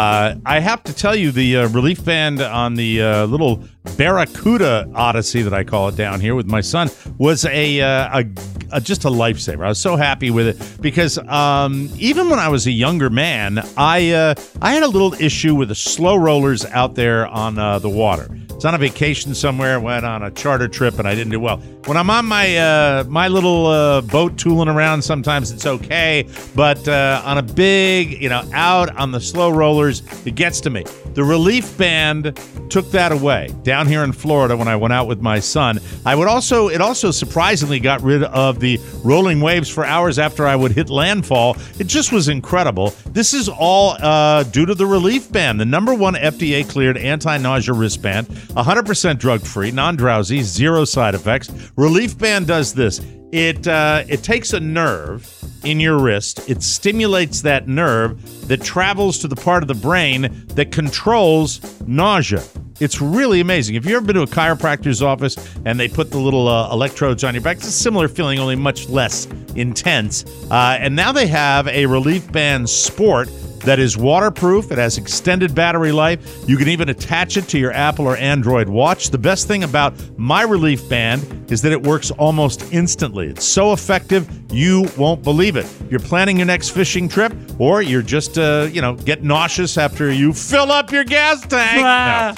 I have to tell you, the Relief Band on the little Barracuda Odyssey that I call it down here with my son was just a lifesaver. I was so happy with it because even when I was a younger man, I had a little issue with the slow rollers out there on the water. I was on a vacation somewhere, went on a charter trip, and I didn't do well. When I'm on my little boat tooling around, sometimes it's okay, but on a big, out on the slow rollers, it gets to me. The Relief Band took that away down here in Florida when I went out with my son. It also surprisingly got rid of the rolling waves for hours after I would hit landfall. It just was incredible. This is all due to the Relief Band, the #1 FDA-cleared anti-nausea wristband, 100% drug-free, non-drowsy, 0 side effects. Relief Band does this. It takes a nerve in your wrist. It stimulates that nerve that travels to the part of the brain that controls nausea. It's really amazing. If you've ever been to a chiropractor's office and they put the little electrodes on your back, it's a similar feeling, only much less intense. And now they have a Relief Band Sport that is waterproof. It has extended battery life. You can even attach it to your Apple or Android watch. The best thing about my Relief Band is that it works almost instantly. It's so effective, you won't believe it. You're planning your next fishing trip, or you're just, get nauseous after you fill up your gas tank. No.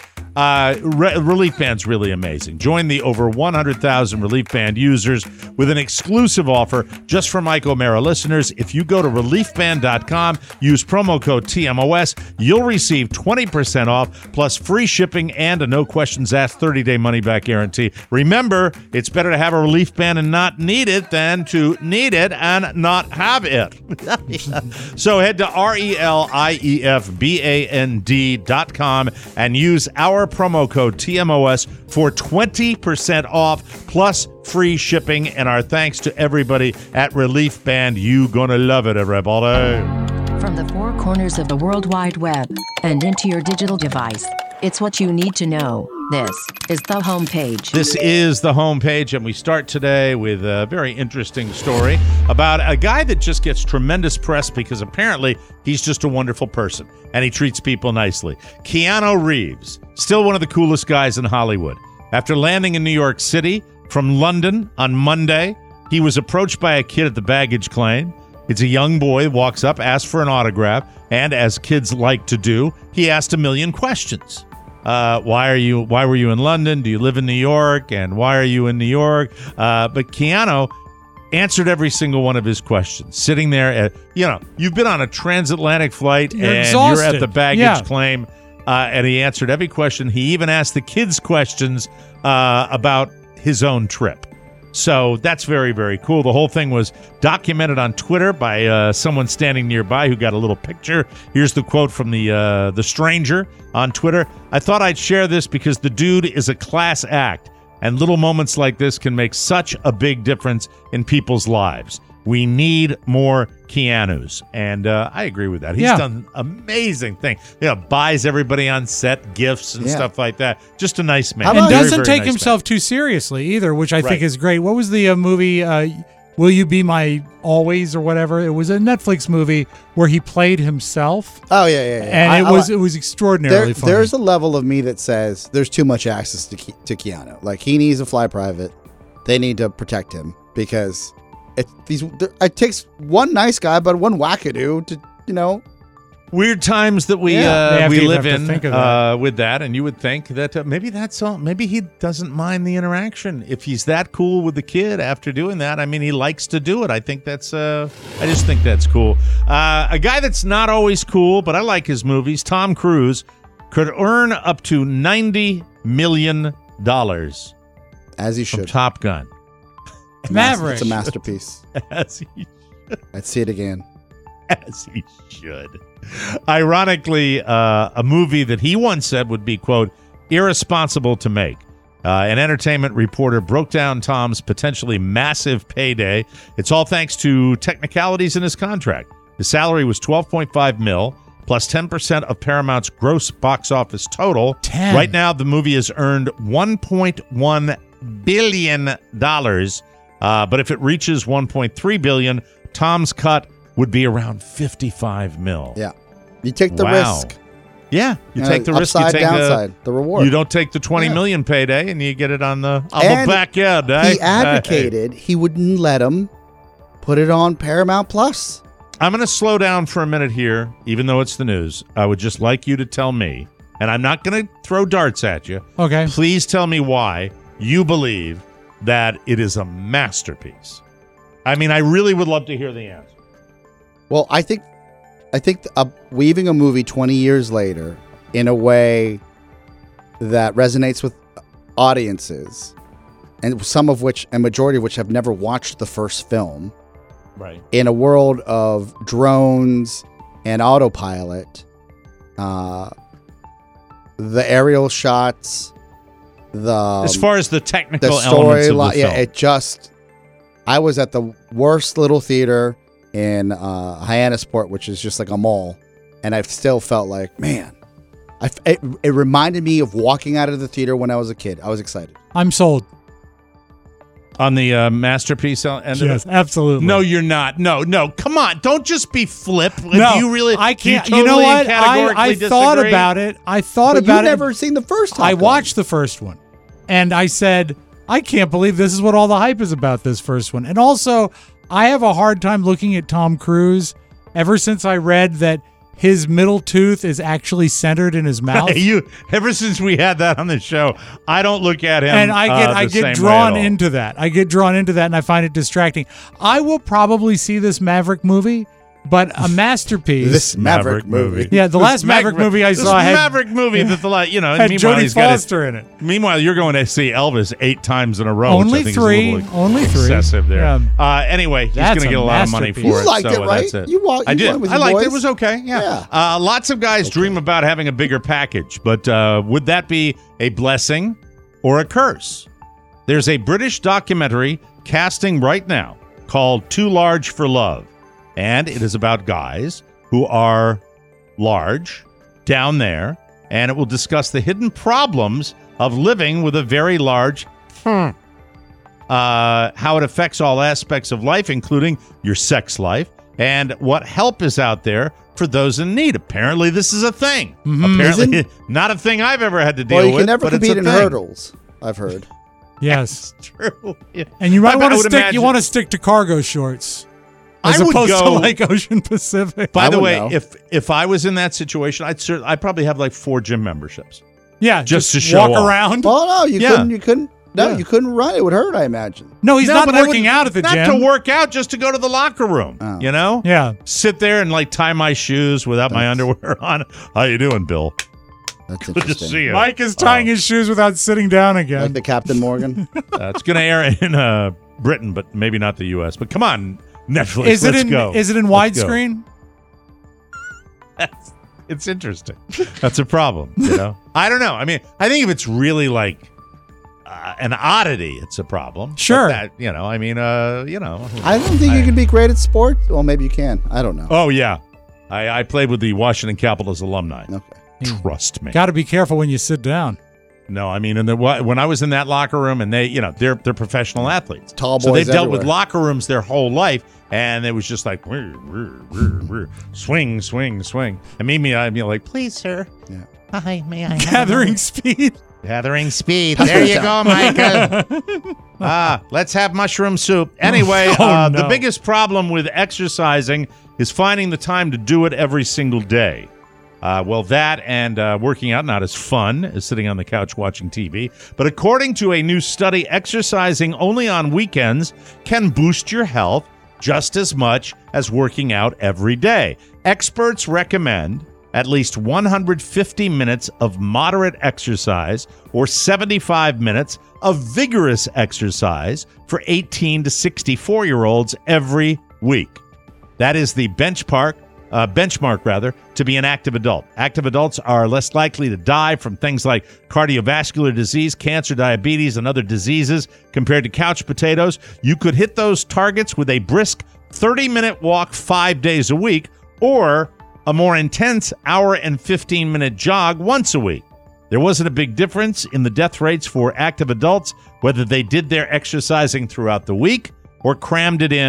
Relief Band's really amazing. Join the over 100,000 Relief Band users with an exclusive offer just for Mike O'Mara listeners. If you go to reliefband.com, use promo code TMOS, you'll receive 20% off plus free shipping and a no questions asked 30-day money-back guarantee. Remember, it's better to have a Relief Band and not need it than to need it and not have it. So head to RELIEFBAND.com and use our promo code TMOS for 20% off plus free shipping, and our thanks to everybody at Relief Band. You gonna love it, everybody. From the four corners of the World Wide Web and into your digital device, it's what you need to know. This is the homepage. This is the homepage, and we start today with a very interesting story about a guy that just gets tremendous press because apparently he's just a wonderful person and he treats people nicely. Keanu Reeves, still one of the coolest guys in Hollywood. After landing in New York City from London on Monday, he was approached by a kid at the baggage claim. It's a young boy, walks up, asks for an autograph, and as kids like to do, he asked a million questions. Why were you in London? Do you live in New York? And why are you in New York? But Keanu answered every single one of his questions. Sitting there at, you've been on a transatlantic flight and exhausted. You're at the baggage claim, and he answered every question. He even asked the kids questions about his own trip. So that's very, very cool. The whole thing was documented on Twitter by someone standing nearby who got a little picture. Here's the quote from the stranger on Twitter. "I thought I'd share this because the dude is a class act, and little moments like this can make such a big difference in people's lives. We need more Keanus." And I agree with that. He's done amazing thing. Buys everybody on set gifts and stuff like that. Just a nice man. And doesn't take himself too seriously either, which I think is great. What was the movie, Will You Be My Always or whatever? It was a Netflix movie where he played himself. Oh, yeah. And it was extraordinarily funny. There's a level of me that says there's too much access to Keanu. Like, he needs to fly private. They need to protect him because... It takes one nice guy, but one wackadoo to, weird times that we live in with that, and you would think that maybe that's all. Maybe he doesn't mind the interaction if he's that cool with the kid after doing that. I mean, he likes to do it. I think that's. I just think that's cool. A guy that's not always cool, but I like his movies. Tom Cruise could earn up to $90 million as he should. From Top Gun. Maverick. It's a masterpiece. As he should. I'd see it again. As he should. Ironically, a movie that he once said would be, quote, irresponsible to make. An entertainment reporter broke down Tom's potentially massive payday. It's all thanks to technicalities in his contract. His salary was $12.5 million, plus 10% of Paramount's gross box office total. 10. Right now, the movie has earned $1.1 billion. But if it reaches $1.3 billion Tom's cut would be around 55 mil. Yeah. You take the risk. Yeah, you take the risk. You Upside, take downside, the reward. You don't take the 20 million payday, and you get it on the And backyard. He advocated he wouldn't let him put it on Paramount Plus. I'm going to slow down for a minute here, even though it's the news. I would just like you to tell me, and I'm not going to throw darts at you. Okay. Please tell me why you believe that it is a masterpiece. I mean, I really would love to hear the answer. Well, I think weaving a movie 20 years later in a way that resonates with audiences, and some of which, a majority of which have never watched the first film, right? In a world of drones and autopilot, the aerial shots, as far as the technical the elements of the film. Yeah, it just. I was at the worst little theater in Hyannisport, which is just like a mall, and I still felt like, man, it reminded me of walking out of the theater when I was a kid. I was excited. I'm sold. On the masterpiece end of Yes, it? absolutely. No, you're not. No, come on. Don't just be flip. No, you really, I can't. You, You know totally what? categorically I thought disagree? about it. I thought But about you've it. never seen the first Top I Gun. watched the first one, and I said, I can't believe this is what all the hype is about, this first one. And also, I have a hard time looking at Tom Cruise ever since I read that his middle tooth is actually centered in his mouth. Ever since we had that on the show, I don't look at him. And I the same get drawn way at all. into that. I get drawn into that, and I find it distracting. I will probably see this Maverick movie, but a masterpiece. This Maverick movie. Yeah, the last Maverick movie I saw had Maverick movie that had meanwhile Jodie he's got Foster in it. Meanwhile, you're going to see Elvis 8 times in a row. Only which I think three. Is a little Only three. excessive there. Yeah. Anyway, he's That's going to get a lot of money masterpiece. for You it. liked so it, right? That's it. I did. went with I your liked it. boys. It was okay. Yeah. Lots of guys dream about having a bigger package, but would that be a blessing or a curse? There's a British documentary casting right now called Too Large for Love, and it is about guys who are large down there, and it will discuss the hidden problems of living with a very large how it affects all aspects of life, including your sex life, and what help is out there for those in need. Apparently, this is a thing. Apparently, not a thing I've ever had to deal Well, you with. can never but it's compete a in thing. hurdles, I've heard. Yes. It's true. Yeah. And you might want to would stick. imagine- You want to stick to cargo shorts, as I would opposed to go- like Ocean Pacific. By I the would way, know. if I was in that situation, I'd probably have like 4 gym memberships. Yeah, Just to show walk off. around. Oh no, you Yeah. couldn't. No, Yeah. you couldn't run. It would hurt, I imagine. No, he's not but I working wouldn't- out at the not gym. to work out, just to go to the locker room. Oh. You know? Yeah. Sit there and like tie my shoes without my underwear on. How you doing, Bill? That's Good to interesting. see you. Mike is tying his shoes without sitting down again. Like the Captain Morgan. It's going to air in Britain, but maybe not the U.S. But come on, Netflix, is it let's in? go. Is it in Let's go. widescreen? It's interesting. That's a problem, you know? I don't know. I mean, I think if it's really like an oddity, it's a problem. Sure. But that, you know, I mean, you know. I don't think you can be great at sports. Well, maybe you can. I don't know. Oh, yeah. I played with the Washington Capitals alumni. Okay. Trust me. Got to be careful when you sit down. No, I mean, when I was in that locker room, and they, you know, they're professional athletes. Tall so boys they've dealt with everywhere. locker rooms their whole life, and it was just like swing, swing, swing. And me, I'd be like, please, sir. Yeah. Hi, may I? Gathering speed. Gathering speed. There you go, Michael. Let's have mushroom soup. Anyway, Oh, the no. biggest problem with exercising is finding the time to do it every single day. Well, that and working out not as fun as sitting on the couch watching TV. But according to a new study, exercising only on weekends can boost your health just as much as working out every day. Experts recommend at least 150 minutes of moderate exercise or 75 minutes of vigorous exercise for 18 to 64-year-olds every week. That is the benchmark to be an active adult. Active adults are less likely to die from things like cardiovascular disease, cancer, diabetes, and other diseases compared to couch potatoes. You could hit those targets with a brisk 30-minute walk 5 days a week or a more intense hour and 15-minute jog once a week. There wasn't a big difference in the death rates for active adults, whether they did their exercising throughout the week or crammed it in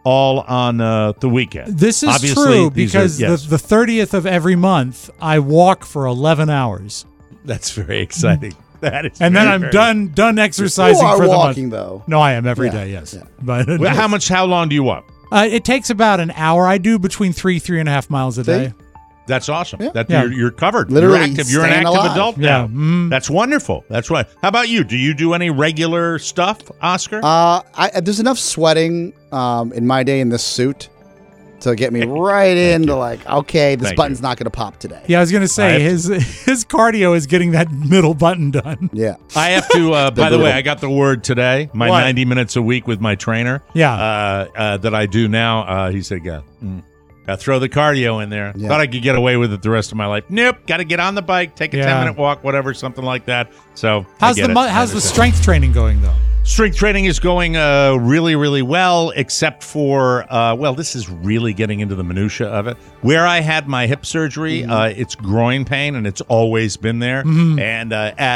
all on the weekend. This is Obviously, true because the 30th of every month, I walk for 11 hours. That's very exciting. That is, and then I'm done exercising for the walking, month. Though. No, I am every day. Yes, but well, how long do you walk? It takes about an hour. I do between 3.5 miles a day. That's awesome. Yeah. You're covered. Literally, you're active. You're an active alive. adult now. That's wonderful. That's right. How about you? Do you do any regular stuff, Oscar? There's enough sweating in my day in this suit to get me right into okay, this button's not going to pop today. Yeah, I was going to say his cardio is getting that middle button done. Yeah. I have to, by the way, I got the word today, my 90 minutes a week with my trainer. Yeah. That I do now. He said, throw the cardio in there. Yeah. Thought I could get away with it the rest of my life. Nope. Got to get on the bike, take a 10-minute walk, whatever, something like that. So how's the strength training going, though? Strength training is going really, really well, except for, this is really getting into the minutia of it. Where I had my hip surgery, it's groin pain, and it's always been there. Mm-hmm. And,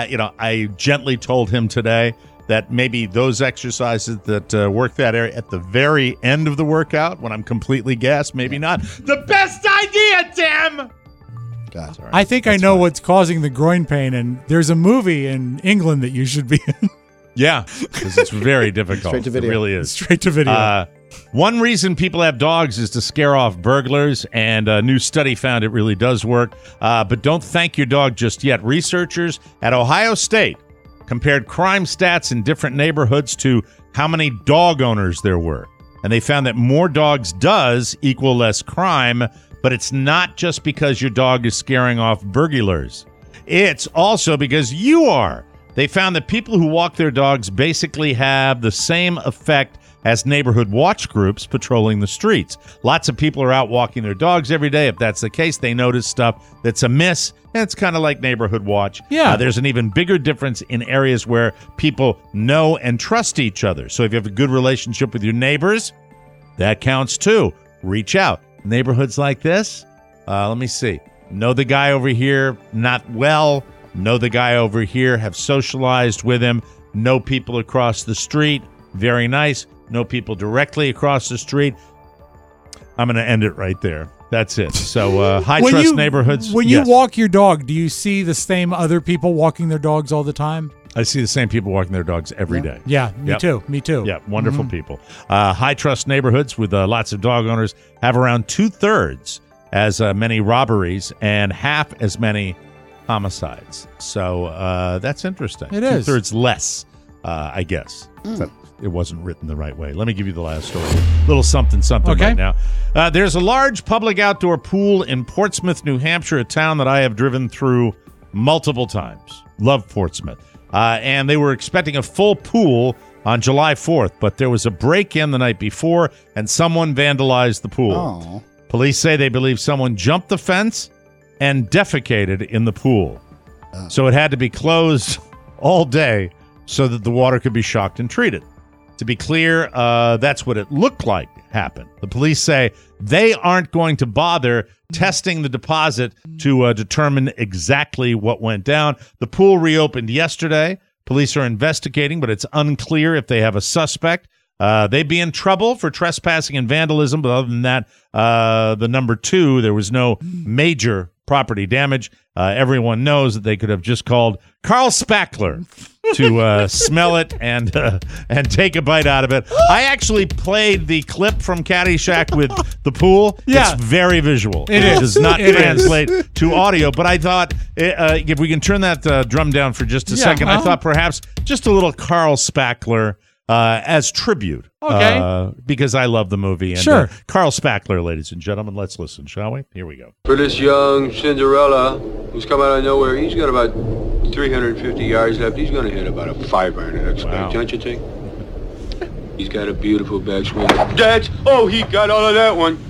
I gently told him today that maybe those exercises that work that area at the very end of the workout, when I'm completely gassed, maybe not the best idea, Tim! Gotcha. I think I know what's causing the groin pain, and there's a movie in England that you should be in. Yeah, because it's very difficult. Straight to video. It really is. Straight to video. One reason people have dogs is to scare off burglars, and a new study found it really does work. But don't thank your dog just yet. Researchers at Ohio State compared crime stats in different neighborhoods to how many dog owners there were. And they found that more dogs does equal less crime, but it's not just because your dog is scaring off burglars. It's also because you are. They found that people who walk their dogs basically have the same effect as neighborhood watch groups patrolling the streets. Lots of people are out walking their dogs every day. If that's the case, they notice stuff that's amiss, and it's kind of like neighborhood watch. Yeah. There's an even bigger difference in areas where people know and trust each other. So if you have a good relationship with your neighbors, that counts too. Reach out. Neighborhoods like this, let me see. Know the guy over here, not well. Know the guy over here, have socialized with him, know people across the street, very nice, know people directly across the street. I'm going to end it right there. That's it. So high-trust neighborhoods. When you walk your dog, do you see the same other people walking their dogs all the time? I see the same people walking their dogs every day. Yeah, me too. Yeah, wonderful people. High-trust neighborhoods with lots of dog owners have around 2/3 as many robberies and half as many homicides. So that's interesting. It is 2/3 less, I guess. It wasn't written the right way. Let me give you the last story. Little something right now. There's a large public outdoor pool in Portsmouth, New Hampshire, a town that I have driven through multiple times. Love Portsmouth. And they were expecting a full pool on July 4th, but there was a break-in the night before, and someone vandalized the pool. Oh. Police say they believe someone jumped the fence and defecated in the pool. So it had to be closed all day so that the water could be shocked and treated. To be clear, that's what it looked like happened. The police say they aren't going to bother testing the deposit to determine exactly what went down. The pool reopened yesterday. Police are investigating, but it's unclear if they have a suspect. They'd be in trouble for trespassing and vandalism, but other than that, the number 2, there was no major property damage. Everyone knows that they could have just called Carl Spackler to smell it and take a bite out of it. I actually played the clip from Caddyshack with the pool. Yeah. It's very visual. It does not translate to audio, but I thought if we can turn that drum down for just a second, I thought perhaps just a little Carl Spackler as tribute. Okay. Because I love the movie. And, sure. Carl Spackler, ladies and gentlemen. Let's listen, shall we? Here we go. For this young Cinderella who's come out of nowhere, he's got about 350 yards left. He's going to hit about a 5-iron, I expect. Wow. Don't you think? He's got a beautiful backswing. He got all of that one.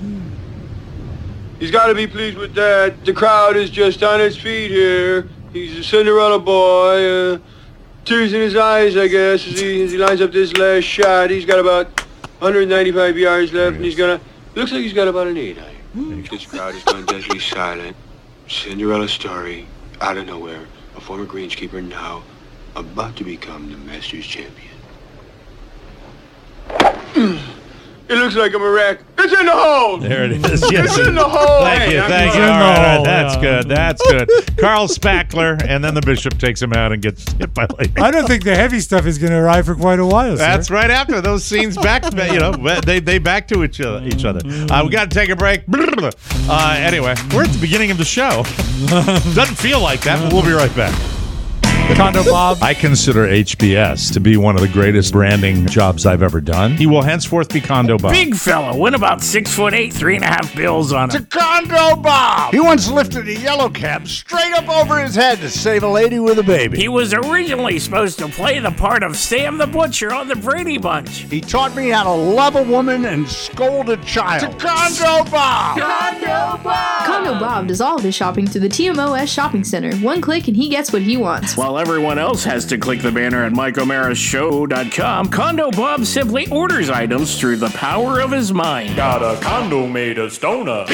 He's got to be pleased with that. The crowd is just on its feet here. He's a Cinderella boy. Tears in his eyes, I guess, as he lines up this last shot. He's got about 195 yards left, and looks like he's got about an 8-iron. This crowd has gone deathly silent. Cinderella story, out of nowhere. A former greenskeeper now about to become the Masters champion. It looks like I'm a wreck. It's in the hole. There it is. Yes. It's in the hole. Thank you. All right. That's good. That's good. Carl Spackler, and then the bishop takes him out and gets hit by lightning. I don't think the heavy stuff is going to arrive for quite a while. That's right after those scenes back. They back to each other. We got to take a break. Anyway, we're at the beginning of the show. Doesn't feel like that, but we'll be right back. Condo Bob. I consider HBS to be one of the greatest branding jobs I've ever done. He will henceforth be Condo Bob. Big fella, went about 6'8", 3.5 bills on him. To Condo Bob. He once lifted a yellow cab straight up over his head to save a lady with a baby. He was originally supposed to play the part of Sam the Butcher on the Brady Bunch. He taught me how to love a woman and scold a child. To Condo Bob. Condo Bob. Condo Bob does all of his shopping through the TMOS Shopping Center. One click and he gets what he wants. While everyone else has to click the banner at MikeO'MaraShow.com, Condo Bob simply orders items through the power of his mind. Got a condo made of stoner.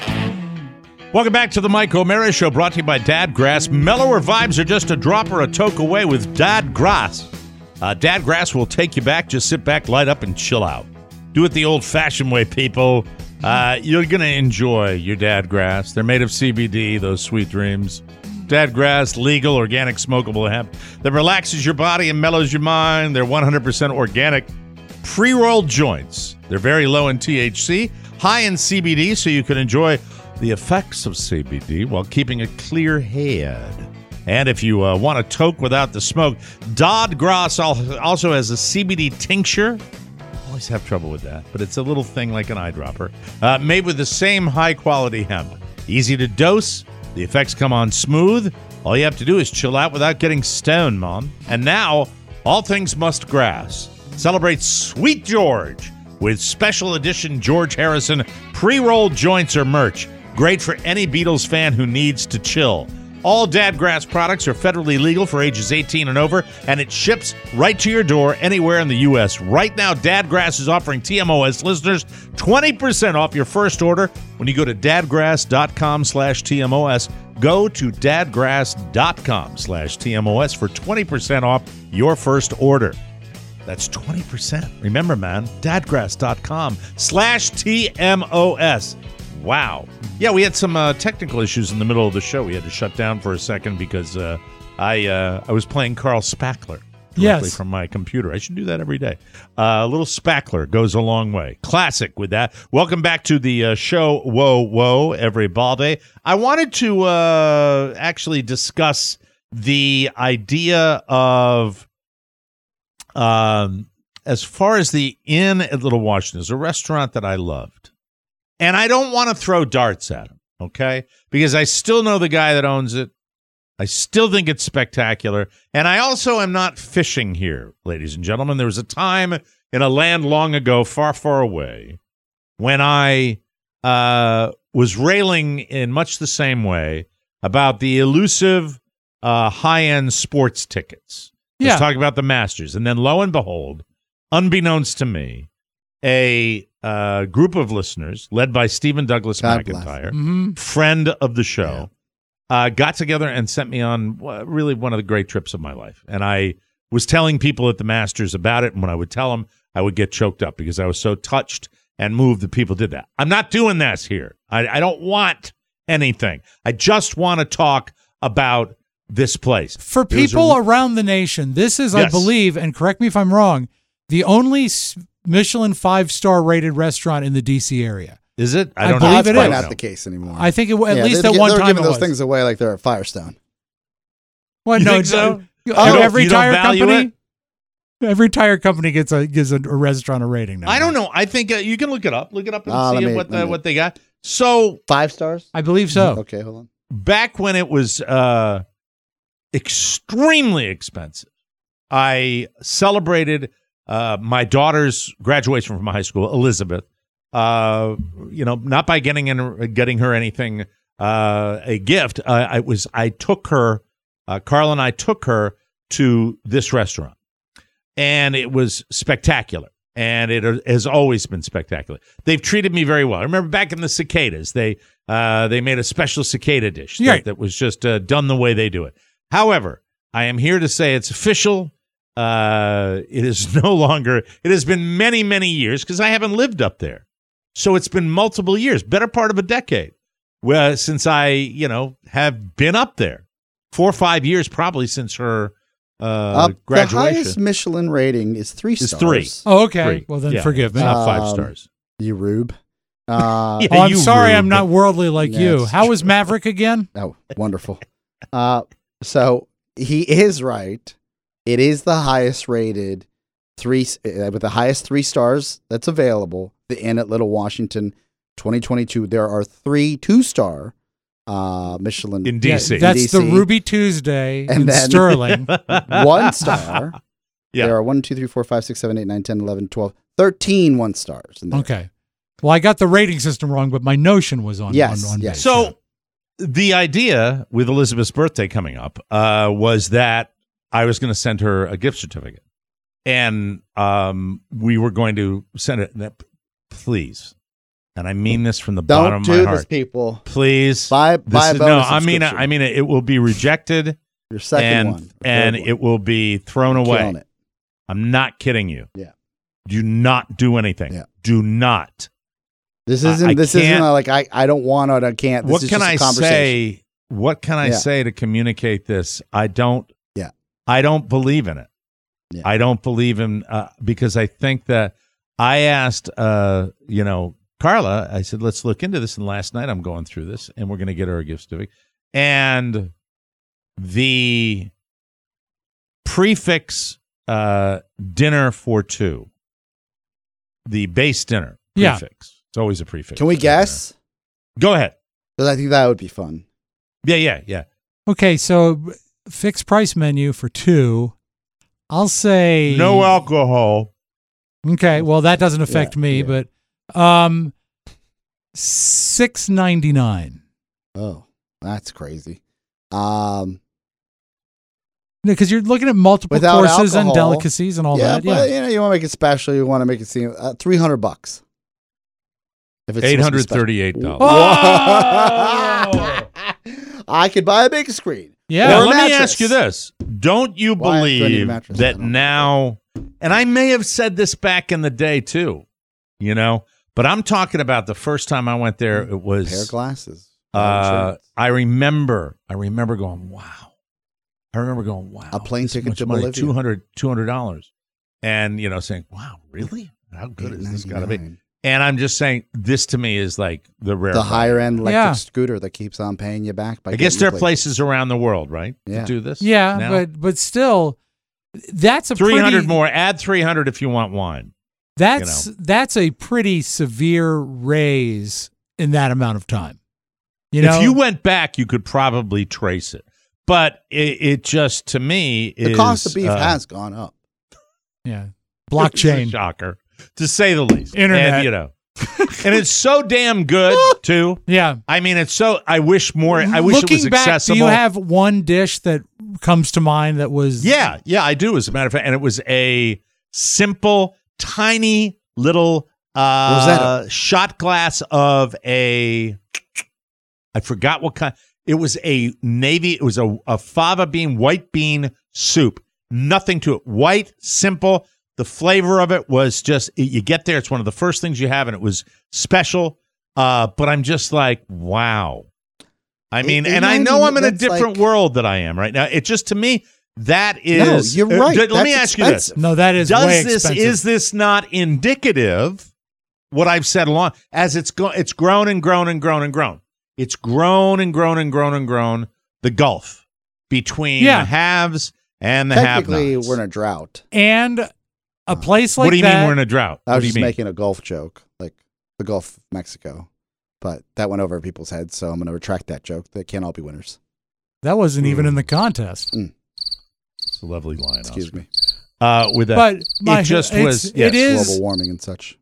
Welcome back to the Mike O'Mara Show, brought to you by Dadgrass. Mellower vibes are just a drop or a toke away with Dadgrass. Dadgrass will take you back. Just sit back, light up, and chill out. Do it the old-fashioned way, people. You're going to enjoy your Dadgrass. They're made of CBD, those sweet dreams. Dadgrass, legal, organic, smokable hemp that relaxes your body and mellows your mind. They're 100% organic pre-rolled joints. They're very low in THC, high in CBD, so you can enjoy the effects of CBD while keeping a clear head. And if you want a toke without the smoke, Dadgrass also has a CBD tincture. I always have trouble with that, but it's a little thing like an eyedropper, made with the same high-quality hemp. Easy to dose. The effects come on smooth. All you have to do is chill out without getting stoned, Mom. And now, All Things Must Grass celebrates Sweet George with special edition George Harrison pre-rolled joints or merch. Great for any Beatles fan who needs to chill. All Dadgrass products are federally legal for ages 18 and over, and it ships right to your door anywhere in the U.S. Right now, Dadgrass is offering TMOS listeners 20% off your first order when you go to dadgrass.com/TMOS. Go to dadgrass.com/TMOS for 20% off your first order. That's 20%. Remember, man, dadgrass.com/TMOS. Wow. Yeah, we had some technical issues in the middle of the show. We had to shut down for a second because I was playing Carl Spackler directly from my computer. I should do that every day. A little Spackler goes a long way. Classic with that. Welcome back to the show, Whoa, everybody. I wanted to actually discuss the idea of, as far as the Inn at Little Washington, is a restaurant that I loved. And I don't want to throw darts at him, okay? Because I still know the guy that owns it. I still think it's spectacular. And I also am not fishing here, ladies and gentlemen. There was a time in a land long ago, far, far away, when I was railing in much the same way about the elusive high-end sports tickets. I was talking about the Masters. And then lo and behold, unbeknownst to me, a group of listeners led by Stephen Douglas McIntyre, friend of the show, got together and sent me on really one of the great trips of my life. And I was telling people at the Masters about it, and when I would tell them, I would get choked up because I was so touched and moved that people did that. I'm not doing this here. I don't want anything. I just want to talk about this place. For people around the nation, this is, I believe, and correct me if I'm wrong, the only Michelin 5-star rated restaurant in the D.C. area. Is it? I believe it is. Not the case anymore. I think at least at one time they're giving those things away like they're at Firestone. What? You No, think so? Every tire company. Every tire company gives a restaurant a rating now. I don't know. I think you can look it up. Look it up and see what they got. So 5 stars? I believe so. Okay, hold on. Back when it was extremely expensive, I celebrated my daughter's graduation from high school, Elizabeth. Not by getting her anything, a gift. I took her, Carl and I took her to this restaurant, and it was spectacular. And it has always been spectacular. They've treated me very well. I remember back in the cicadas, they made a special cicada dish that was just done the way they do it. However, I am here to say it's official. It is no longer. It has been many, many years because I haven't lived up there. So it's been multiple years, better part of a decade, since I, have been up there. 4 or 5 years probably since her graduation. The highest Michelin rating is 3 stars. It's 3. Oh, okay. 3. Well, then forgive me. It's not 5 stars. You rube. I'm sorry, I'm not worldly like you. How was Maverick again? Oh, wonderful. So he is right. It is the highest rated 3 with the highest 3 stars that's available. The Inn at Little Washington, 2022. There are 3 2-star Michelin in DC. That's the Ruby Tuesday and in then Sterling. 1 star. Yeah. There are 1, 2, 3, 4, 5, 6, 7, 8, 9, 10, 11, 12, 13 1 stars. Okay. Well, I got the rating system wrong, but my notion was on yes. base. So the idea with Elizabeth's birthday coming up was that I was going to send her a gift certificate. And we were going to send it. Please. And I mean this from the bottom of my heart. Don't do this, people. Please. Buy a bonus subscription. I mean it will be rejected. Your second one. And it will be thrown away. It. I'm not kidding you. Yeah. Do not do anything. Yeah. Do not. This isn't like I don't want it. I can't. This what is can just I a conversation. say? What can I say to communicate this? I don't believe in it. Yeah. I don't believe in because I think that I asked Carla, I said, let's look into this. And last night I'm going through this and we're going to get her a gift certificate. And the prefix dinner for 2, the base dinner prefix. It's always a prefix. Can we guess? Go ahead. Because I think that would be fun. Yeah. Okay, so fixed price menu for 2. I'll say no alcohol. Okay, well that doesn't affect me, but $6.99. Oh, that's crazy. Because you're looking at multiple Without courses alcohol, and delicacies and all that. But, Yeah, you want to make it special. You want to make it seem $300. If it's $838. I could buy a big screen. Yeah. Well, let me ask you this. Don't you believe that now, and I may have said this back in the day too, but I'm talking about the first time I went there, it was pair of glasses. I remember going, wow. A plane ticket to money, Bolivia. $200. And, saying, wow, really? How good is this got to be? And I'm just saying, this to me is like the rare. The higher end electric scooter that keeps on paying you back. I guess there are places around the world, right? Yeah. To do this. Yeah, now? but still, that's a 300 more. Add 300 if you want wine. That's a pretty severe raise in that amount of time. If you went back, you could probably trace it. But it just, to me, the cost of beef has gone up. Yeah. Blockchain. Shocker, to say the least. Internet. And, and it's so damn good, too. Yeah. I mean, it's so, I wish it was Looking back, accessible. do you have one dish that comes to mind that was... Yeah, I do, as a matter of fact. And it was a simple, tiny little shot glass of I forgot what kind. It was a fava bean, white bean soup. Nothing to it. White, simple. The flavor of it was just, you get there, it's one of the first things you have, and it was special. But I'm just like, wow. I mean, and I know I'm in a different world that I am right now. It just, to me, that is... No, you're right. Let me ask you this. No, that is way expensive. Is this not indicative, what I've said along, as it's grown and grown and grown and grown. It's grown and grown and grown and grown, the gulf between the haves and the have-nots. Technically, we're in a drought. And a place like that... What do you mean we're in a drought? I was just making a Gulf joke, like the Gulf of Mexico. But that went over people's heads, so I'm going to retract that joke. They can't all be winners. That wasn't even in the contest. It's a lovely line. Excuse me. With that, but it just was... It is global warming and such.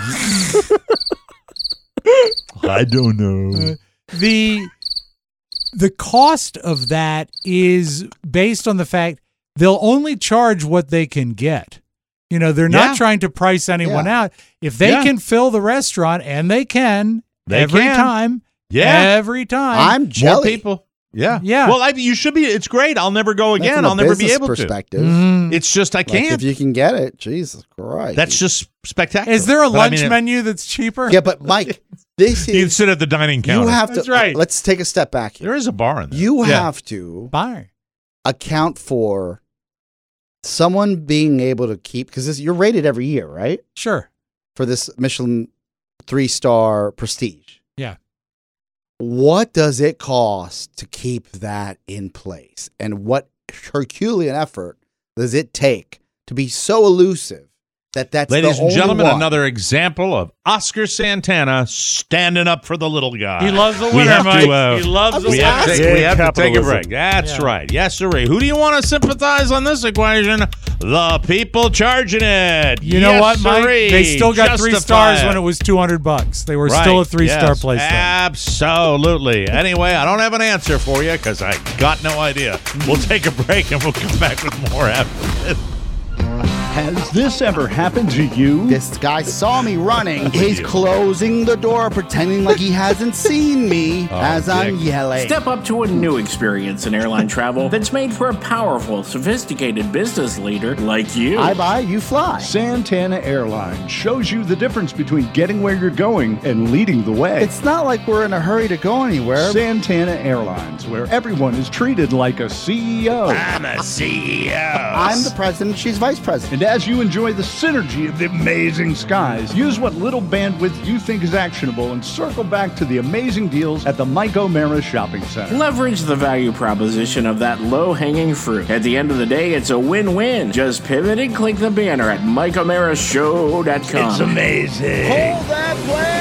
I don't know. The cost of that is based on the fact they'll only charge what they can get. They're not trying to price anyone out. If they can fill the restaurant, and they can every time. Yeah. Every time. I'm jelly. More people. Yeah. Yeah. Well, you should be. It's great. I'll never go again. I'll never be able perspective. to. It's just I can't. If you can get it, Jesus Christ. That's just spectacular. Is there a lunch menu that's cheaper? Yeah, but Mike, this is... You sit at the dining counter. You have to... That's right. Let's take a step back here. There is a bar in there. You have to account for someone being able to keep... Because you're rated every year, right? Sure. For this Michelin 3-star prestige. Yeah. What does it cost to keep that in place? And what Herculean effort does it take to be so elusive that's Ladies the and only gentlemen, one? another example of Oscar Santana standing up for the little guy. He loves the winner, Mike. He loves the winner. We have to take a break. That's right. Yes, sir. Who do you want to sympathize on this equation? The people charging it. You know what, Mike? They still got 3 stars when it was $200. They were still a 3-star place. Absolutely. Anyway, I don't have an answer for you because I got no idea. We'll take a break and we'll come back with more after this. Has this ever happened to you? This guy saw me running. He's closing the door, pretending like he hasn't seen me as I'm yelling. Step up to a new experience in airline travel that's made for a powerful, sophisticated business leader like you. I buy, you fly. Santana Airlines shows you the difference between getting where you're going and leading the way. It's not like we're in a hurry to go anywhere. Santana Airlines, where everyone is treated like a CEO. I'm a CEO. I'm the president, she's vice president. And as you enjoy the synergy of the amazing skies, use what little bandwidth you think is actionable and circle back to the amazing deals at the Mike O'Mara Shopping Center. Leverage the value proposition of that low-hanging fruit. At the end of the day, it's a win-win. Just pivot and click the banner at MikeO'MaraShow.com. It's amazing. Hold that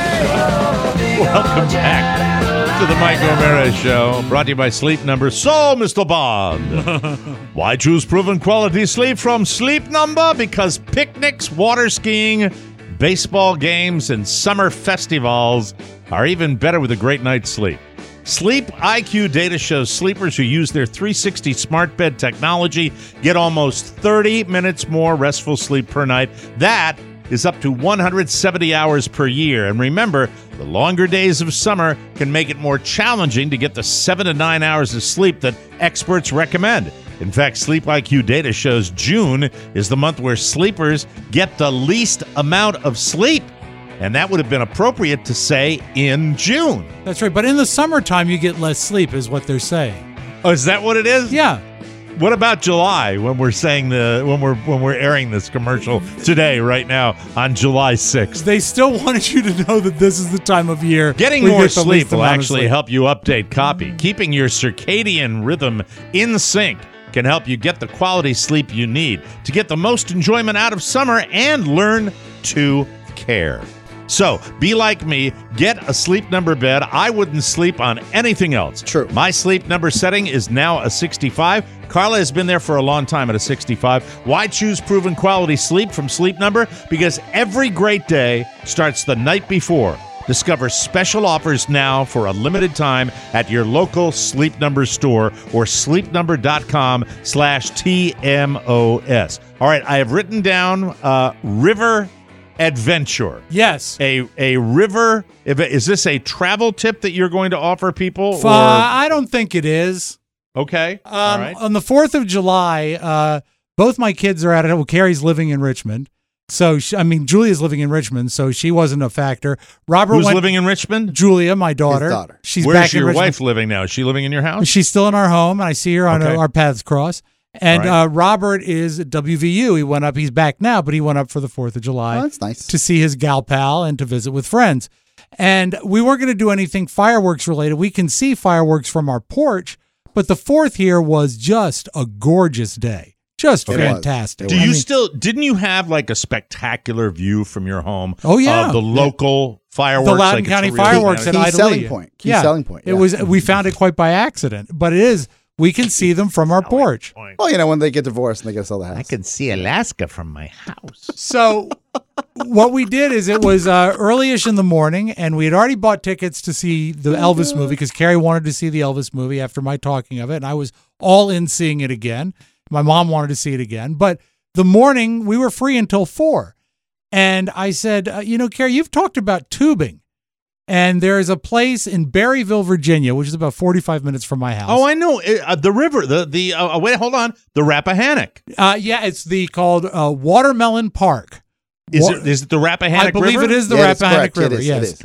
play! Welcome back to the Mike O'Mara Show, brought to you by Sleep Number. So, Mr. Bond, why choose proven quality sleep from Sleep Number? Because picnics, water skiing, baseball games, and summer festivals are even better with a great night's sleep. Sleep IQ data shows sleepers who use their 360 smart bed technology get almost 30 minutes more restful sleep per night. That is up to 170 hours per year. And remember, the longer days of summer can make it more challenging to get the 7 to 9 hours of sleep that experts recommend. In fact, Sleep IQ data shows June is the month where sleepers get the least amount of sleep. And that would have been appropriate to say in June. That's right. But in the summertime, you get less sleep, is what they're saying. Oh, is that what it is? Yeah. What about July when we're saying when we're airing this commercial today, right now, on July 6th? They still wanted you to know that this is the time of year. Getting more sleep will actually help you update copy. Keeping your circadian rhythm in sync can help you get the quality sleep you need to get the most enjoyment out of summer and learn to care. So, be like me, get a Sleep Number bed. I wouldn't sleep on anything else. True. My Sleep Number setting is now a 65. Carla has been there for a long time at a 65. Why choose proven quality sleep from Sleep Number? Because every great day starts the night before. Discover special offers now for a limited time at your local Sleep Number store or sleepnumber.com/TMOS. All right, I have written down River Adventure. Yes. A river. Is this a travel tip that you're going to offer people? Or? I don't think it is. Okay. All right. On the 4th of July, both my kids are at it. Well, Carrie's living in Richmond. So, Julia's living in Richmond, so she wasn't a factor. Who's living in Richmond? Julia, my daughter. His daughter. She's Where's back in your Richmond. wife living now? Is she living in your house? She's still in our home, and I see her on our paths cross. And Robert is at WVU. He went up. He's back now, but he went up for the 4th of July. Oh, that's nice. To see his gal pal and to visit with friends. And we weren't going to do anything fireworks related. We can see fireworks from our porch, but the 4th here was just a gorgeous day. Just fantastic. Didn't you have like a spectacular view from your home? Oh, yeah. Of the local fireworks. The Loudoun County fireworks at Idalea. Key selling point. It was. We found it quite by accident, but it is. We can see them from our porch. Well, when they get divorced and they get to sell the house. I can see Alaska from my house. So what we did is it was early-ish in the morning, and we had already bought tickets to see the Elvis movie because Carrie wanted to see the Elvis movie after my talking of it, and I was all in seeing it again. My mom wanted to see it again. But the morning, we were free until 4. And I said, Carrie, you've talked about tubing. And there's a place in Berryville, Virginia, which is about 45 minutes from my house. Oh, I know. The river, wait, hold on. The Rappahannock. Yeah, it's called Watermelon Park. Is it the Rappahannock River? I believe it is the Rappahannock River, yes.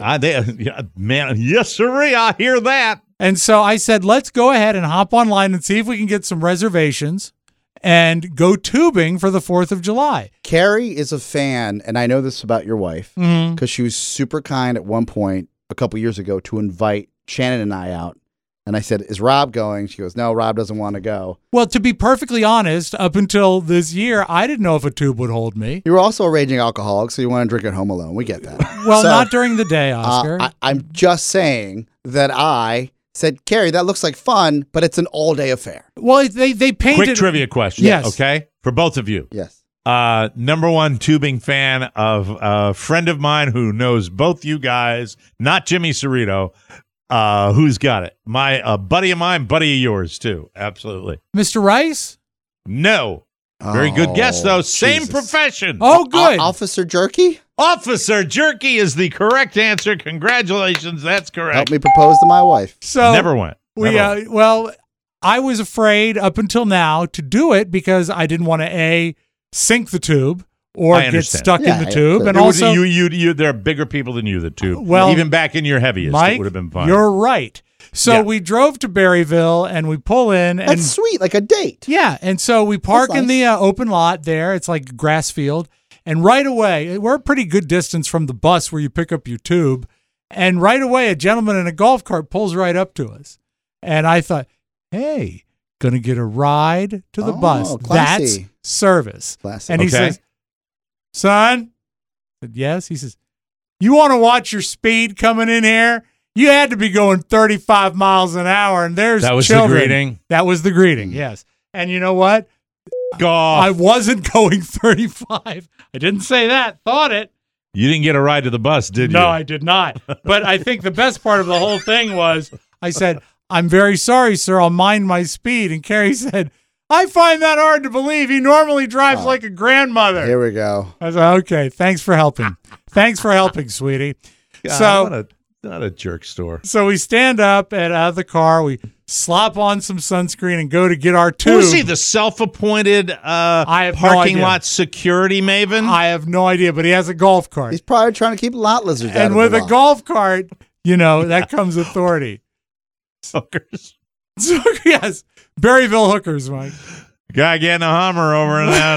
Man, yes, sirree, I hear that. And so I said, let's go ahead and hop online and see if we can get some reservations and go tubing for the 4th of July. Carrie is a fan, and I know this about your wife, because she was super kind at one point a couple years ago to invite Shannon and I out. And I said, is Rob going? She goes, no, Rob doesn't want to go. Well, to be perfectly honest, up until this year, I didn't know if a tube would hold me. You were also a raging alcoholic, so you want to drink at home alone. We get that. Well, not during the day, Oscar. I'm just saying that I said, Carrie, that looks like fun, but it's an all-day affair. Well, they painted... Quick trivia question. Yes. Okay? For both of you. Yes. Number one tubing fan of a friend of mine who knows both you guys, not Jimmy Cerrito. Who's got it? My buddy of mine, buddy of yours, too. Absolutely. Mr. Rice? No. Very good guess, though. Same Jesus. profession. Oh, good. Officer Jerky? Officer Jerky is the correct answer. Congratulations. That's correct. Help me propose to my wife. So Never went. Well, I was afraid up until now to do it because I didn't want to, sink the tube or get stuck in the tube. And also, there are bigger people than you that tube. Well, even back in your heaviest, Mike, it would have been fun. You're right. So we drove to Berryville and we pull in. And that's sweet, like a date. Yeah. And so we park in the open lot there. It's like a grass field. And right away, we're a pretty good distance from the bus where you pick up your tube. And right away, a gentleman in a golf cart pulls right up to us. And I thought, hey, going to get a ride to the bus. Classy. That's service. Classy. And he says, son? I said, yes. He says, you want to watch your speed coming in here? You had to be going 35 miles an hour, and there's That was children. the greeting? That was the greeting, yes. And you know what? Golf. I wasn't going 35. I didn't say that. Thought it. You didn't get a ride to the bus, did you? No, I did not. But I think the best part of the whole thing was I said, I'm very sorry, sir. I'll mind my speed. And Carrie said, I find that hard to believe. He normally drives like a grandmother. Here we go. I said, okay, thanks for helping. Thanks for helping, sweetie. God, so not a jerk store. So we stand up and out of the car, we slop on some sunscreen and go to get our tube. Who's he, the self-appointed parking lot security maven? I have no idea, but he has a golf cart. He's probably trying to keep lot lizards out And of with the a lot. golf cart, that comes authority. Hookers. So, yes, Berryville hookers, Mike. Guy getting a Hummer over in that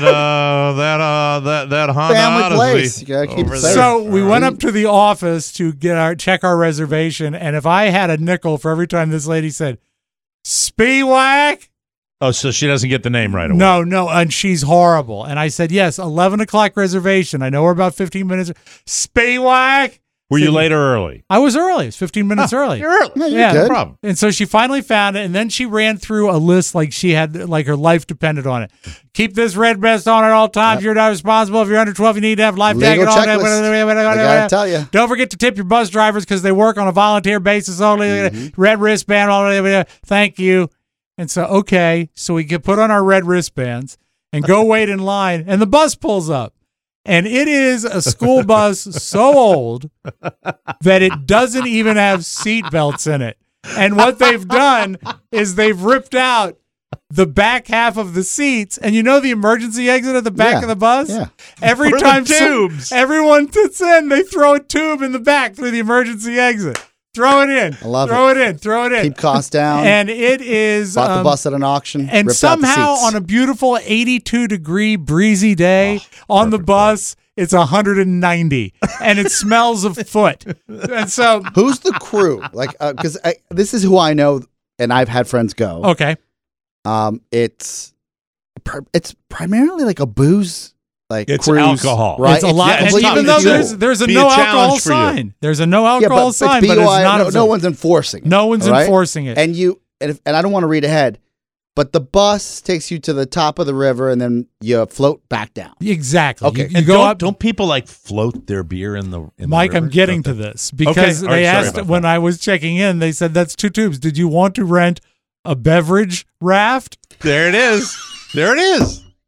Honda Family Odyssey. place. You gotta keep it safe. So we went up to the office to check our reservation, and if I had a nickel for every time this lady said, Speedwack? Oh, so she doesn't get the name right away. No, and she's horrible. And I said, yes, 11 o'clock reservation. I know we're about 15 minutes. Speedwack? Were you late or early? I was early. It was 15 minutes early. You're early. Yeah, No problem. And so she finally found it, and then she ran through a list like she had, like her life depended on it. Keep this red vest on at all times. You're not responsible. If you're under 12, you need to have life Legal jacket on. checklist. I gotta tell you. Don't forget to tip your bus drivers because they work on a volunteer basis only. Red wristband. Thank you. And so, okay, so we get put on our red wristbands and go wait in line, and the bus pulls up. And it is a school bus so old that it doesn't even have seat belts in it. And what they've done is they've ripped out the back half of the seats, and the emergency exit at the back of the bus? Yeah. Every For the time tubes. everyone sits in, they throw a tube in the back through the emergency exit. Throw it in. I love throw it. it in. Throw it in. Keep costs down. And it is Bought the bus at an auction. and ripped out the somehow seats. on a beautiful 82-degree breezy day on the bus, it's 190 and it smells of foot. And so Who's the crew? Like, because this is who I know, and I've had friends go. okay. It's primarily like a booze. Like It's cruise, alcohol. right? It's a lot. yeah, And it's even tough. though It's there's a be a no challenge alcohol for you. sign. There's a no Yeah, alcohol but sign, it's but it's BOI, not no one's enforcing it. no one's all right? enforcing it. And I don't want to read ahead, but the bus takes you to the top of the river and then you float back down. Exactly. Okay. You And go up. don't people like float their beer in the Mike, the river? I'm getting to Don't they? this because Okay. All right, they sorry asked about when that. I was checking in, they said that's 2 tubes. Did you want to rent a beverage raft? There it is. There it is.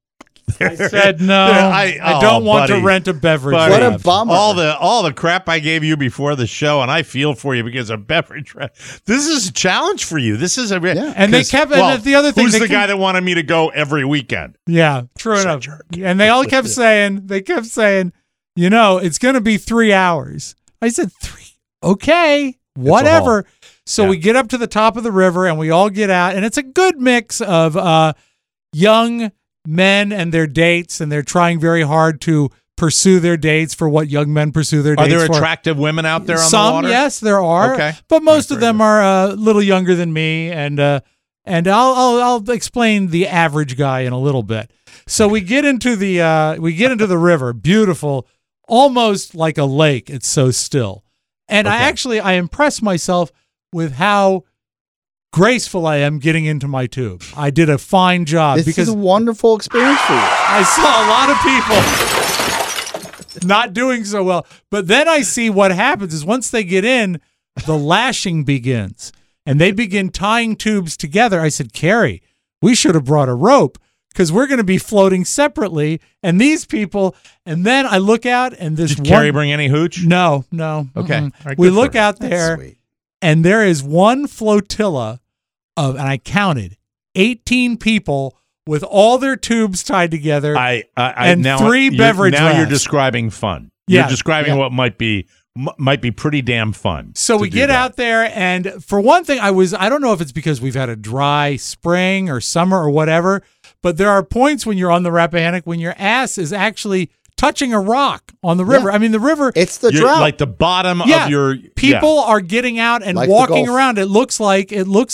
I said no. I don't want to rent a beverage. What a bummer! All the crap I gave you before the show, and I feel for you because of beverage. This is a challenge for you. This is and they kept. And the other thing, who's the guy that wanted me to go every weekend? Yeah, true enough. And they all kept saying, you know, it's going to be 3 hours. I said 3. Okay, whatever. So we get up to the top of the river and we all get out, and it's a good mix of young men and their dates, and they're trying very hard to pursue their dates for what young men pursue their dates for. Are there attractive women out there on the water? Some, yes, there are. Okay. But most of them are a little younger than me, and I'll explain the average guy in a little bit. So we get into the river, beautiful, almost like a lake. It's so still. And I impress myself with how graceful I am getting into my tube. I did a fine job. This is a wonderful experience for you. I saw a lot of people not doing so well. But then I see what happens is once they get in, the lashing begins. And they begin tying tubes together. I said, Carrie, we should have brought a rope because we're going to be floating separately. And these people, and then I look out and this Did Carrie bring any hooch? No. Okay. Right, we look out there and there is one flotilla of, and I counted, 18 people with all their tubes tied together and now 3 beverage Now rafts. you're describing fun. Yeah, you're describing what might be pretty damn fun. So we get out there, and for one thing, I don't know if it's because we've had a dry spring or summer or whatever, but there are points when you're on the Rappahannock when your ass is actually touching a rock on the river. I mean, the river. It's the drought. Like the bottom of your. People are getting out and like walking around. It looks like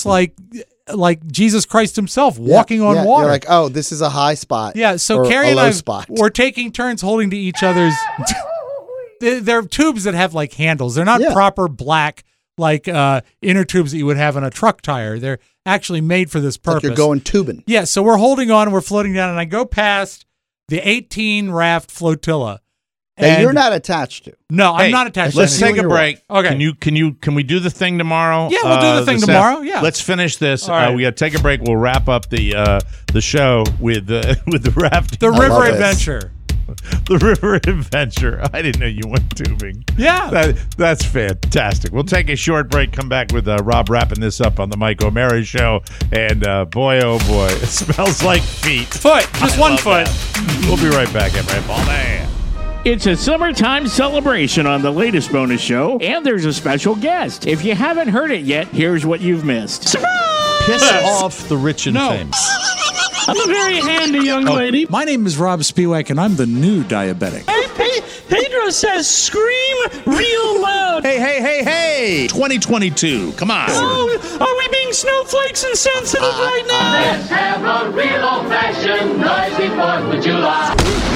Jesus Christ himself walking on water. You're like, oh, this is a high spot. Yeah. So Carrie and I were taking turns holding to each other's. They're tubes that have like handles. They're not proper black like inner tubes that you would have in a truck tire. They're actually made for this purpose. Like you're going tubing. Yeah. So we're holding on and we're floating down, and I go past the 18 raft flotilla. That you're not attached to. No, I'm not attached. Let's take a break. Okay. Can we do the thing tomorrow? Yeah, we'll do the thing tomorrow. Yeah. Let's finish this. Right. We got to take a break. We'll wrap up the show with the raft. The river adventure. The river adventure. I didn't know you went tubing. Yeah. That's fantastic. We'll take a short break, come back with Rob wrapping this up on the Mike O'Mara Show. And boy, oh boy, it smells like feet. Just one foot. We'll be right back at Red Ball Man. It's a summertime celebration on the latest bonus show, and there's a special guest. If you haven't heard it yet, here's what you've missed. Surprise! Piss off the rich and famous. I'm a very handy young lady. My name is Rob Spiewak, and I'm the new diabetic. Hey, Pedro says scream real loud. Hey. 2022. Come on. Oh, are we being snowflakes and sensitive right now? Let's have a real old-fashioned noisy 4th of July.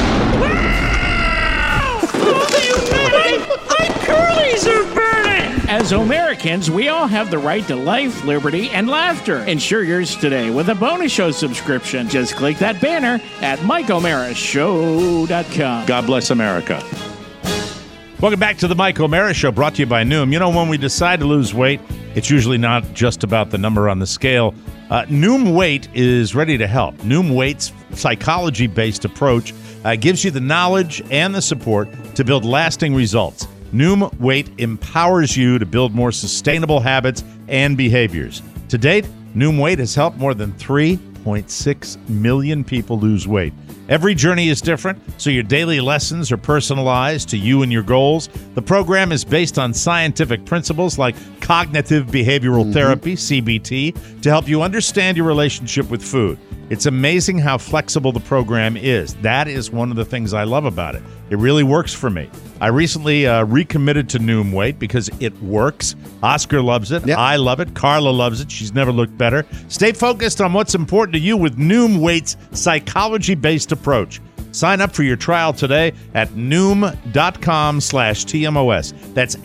My curlies are burning! As Americans, we all have the right to life, liberty, and laughter. Ensure yours today with a bonus show subscription. Just click that banner at MikeO'MaraShow.com. God bless America. Welcome back to the Mike O'Mara Show, brought to you by Noom. You know, when we decide to lose weight, it's usually not just about the number on the scale. Noom Weight is ready to help. Noom Weight's psychology-based approach gives you the knowledge and the support to build lasting results. Noom Weight empowers you to build more sustainable habits and behaviors. To date, Noom Weight has helped more than 3.6 million people lose weight. Every journey is different, so your daily lessons are personalized to you and your goals. The program is based on scientific principles like cognitive behavioral therapy, CBT, to help you understand your relationship with food. It's amazing how flexible the program is. That is one of the things I love about it. It really works for me. I recently recommitted to Noom Weight because it works. Oscar loves it. Yep. I love it. Carla loves it. She's never looked better. Stay focused on what's important to you with Noom Weight's psychology-based approach. Sign up for your trial today at Noom.com/TMOS. That's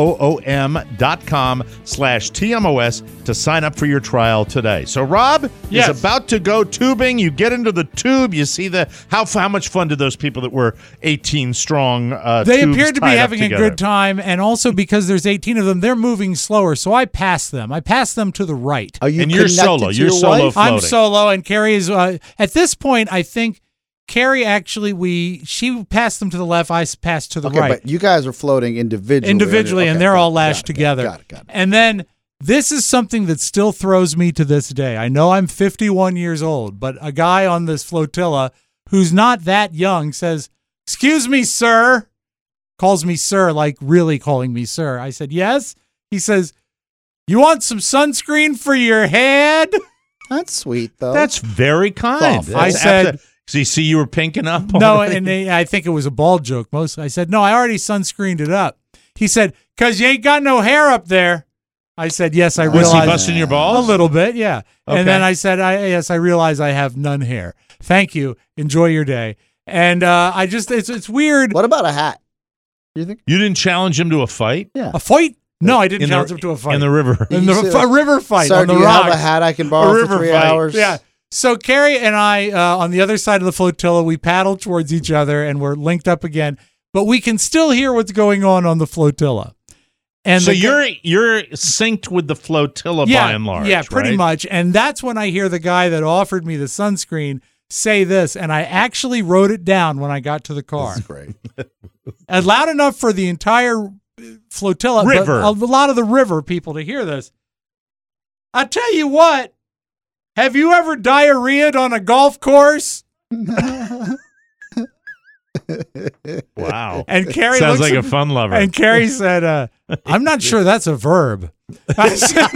NOOM.com/TMOS to sign up for your trial today. So Rob is about to go tubing. You get into the tube. You see how much fun did those people that were 18 strong They tubes appeared to be tied up having a together? good time, and also because there's 18 of them, they're moving slower, so I pass them. I pass them to the right. Are you And you're connected solo. to You're your solo wife? floating. I'm solo, and Carrie is, at this point, I think Carrie actually, she passed them to the left, I passed to the right. But you guys are floating individually. And they're all lashed together. Got it. And then this is something that still throws me to this day. I know I'm 51 years old, but a guy on this flotilla who's not that young says, "Excuse me, sir," calls me sir, like really calling me sir. I said, "Yes." He says, "You want some sunscreen for your head?" That's sweet, though. That's very kind. I said, "So you see you were pinking up?" No, and I think it was a bald joke mostly. I said, "No, I already sunscreened it up." He said, "'Cause you ain't got no hair up there." I said, "Yes, I realize." Was he busting your balls? A little bit, yeah. Okay. And then I said, "Yes, I realize I have none hair. Thank you. Enjoy your day." And it's weird. What about a hat? You didn't challenge him to a fight? Yeah. A fight? No, I didn't challenge him to a fight. In the river. A river fight Sir, on the do you rocks. have a hat I can borrow for 3 hours? Yeah. So Carrie and I, on the other side of the flotilla, we paddled towards each other and we're linked up again, but we can still hear what's going on the flotilla. And so you're synced with the flotilla by and large. Yeah, pretty right? much. And that's when I hear the guy that offered me the sunscreen say this, and I actually wrote it down when I got to the car. That's great. And loud enough for the entire flotilla, river. But a lot of the river people to hear this. I tell you what, have you ever diarrheaed on a golf course? Wow. And Carrie sounds like a fun lover. And Carrie said, "I'm not sure that's a verb." I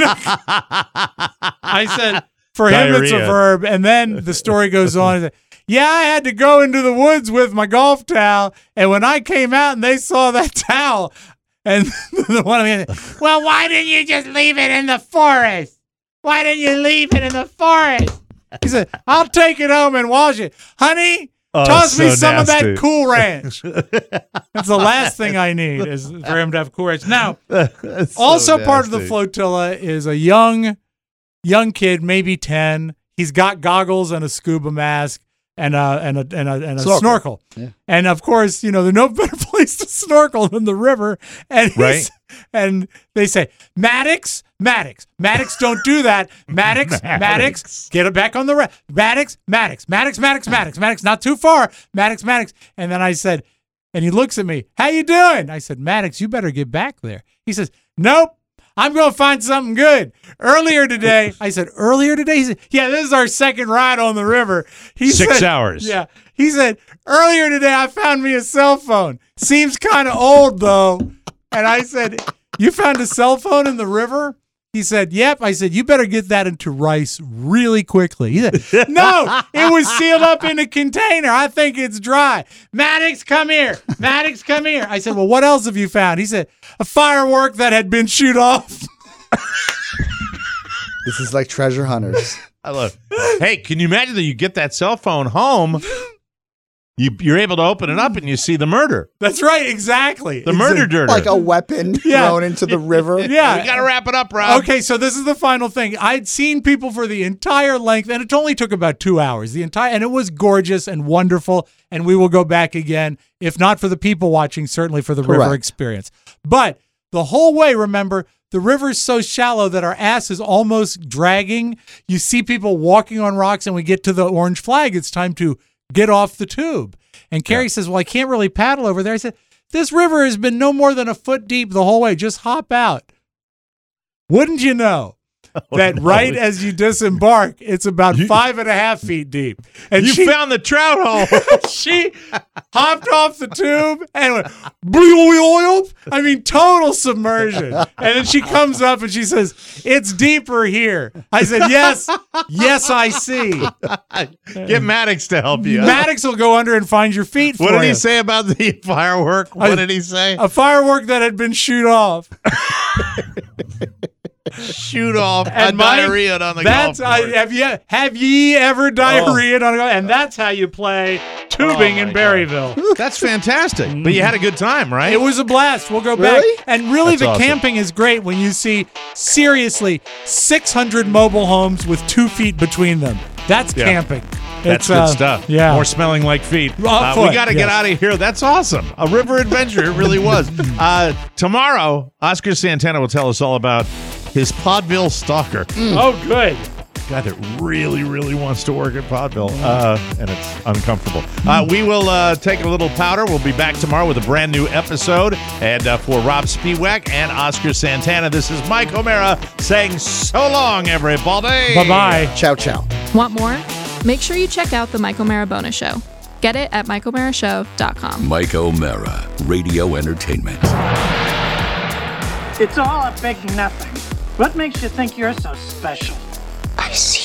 said, for him it's a verb. And then the story goes on. "Yeah, I had to go into the woods with my golf towel, and when I came out and they saw that towel, and the one of them, well, why didn't you just leave it in the forest? Why didn't you leave it in the forest?" He said, "I'll take it home and wash it, honey." Toss me some of that Cool Ranch. That's the last thing I need is for him to have Cool Ranch. Now, also part of the flotilla is a young kid, maybe 10. He's got goggles and a scuba mask and a snorkel. Yeah. And of course, there's no better place to snorkel than the river. And and they say, Maddox, don't do that. Maddox, get it back on the Maddox, not too far. Maddox. And then I said, and he looks at me, "How you doing?" I said, "Maddox, you better get back there." He says, "Nope, I'm going to find something good." Earlier today, I said, "Earlier today?" He said, "Yeah, this is our second ride on the river." He 6 hours. Yeah. He said, "Earlier today, I found me a cell phone. Seems kind of old, though." And I said, "You found a cell phone in the river?" He said, "Yep." I said, "You better get that into rice really quickly." He said, "No, it was sealed up in a container. I think it's dry." "Maddox, come here. Maddox, come here." I said, "Well, what else have you found?" He said, "A firework that had been shoot off." This is like treasure hunters. I love it. Hey, can you imagine that you get that cell phone home? You're able to open it up and you see the murder. That's right, exactly. The murder dirter. Like a weapon thrown into the river. Yeah. We got to wrap it up, Rob. Okay, so this is the final thing. I'd seen people for the entire length, and it only took about 2 hours. And it was gorgeous and wonderful, and we will go back again, if not for the people watching, certainly for the river experience. But the whole way, remember, the river's so shallow that our ass is almost dragging. You see people walking on rocks, and we get to the orange flag. It's time to get off the tube. And Carrie says, "Well, I can't really paddle over there." I said, "This river has been no more than a foot deep the whole way. Just hop out." Wouldn't you know that right as you disembark, it's about 5.5 feet deep. And you found the trout hole. She hopped off the tube and went, bloop. I mean, total submersion. And then she comes up and she says, "It's deeper here." I said, yes, I see. Get Maddox to help you. Maddox will go under and find your feet for you. What did he say about the firework? What did he say? A firework that had been shoot off. Shoot off a diarrhea on the golf course. Have ye ever diarrheaed on a golf? And that's how you play tubing in Berryville. That's fantastic. But you had a good time, right? It was a blast. We'll go back. And really, that's awesome. Camping is great when you see, seriously, 600 mobile homes with 2 feet between them. That's camping. That's good stuff. Yeah. More smelling like feet. We got to get out of here. That's awesome. A river adventure. It really was. Tomorrow, Oscar Santana will tell us all about his Podville stalker. Oh, good. guy that really, really wants to work at Podville, and it's uncomfortable. We will take a little powder. We'll be back tomorrow with a brand new episode. And for Rob Spiewak and Oscar Santana, this is Mike O'Mara saying so long, everybody. Bye-bye. Ciao, ciao. Want more? Make sure you check out the Mike O'Mara Bonus Show. Get it at MikeO'MaraShow.com. Mike O'Mara, Radio Entertainment. It's all a big nothing. What makes you think you're so special? I see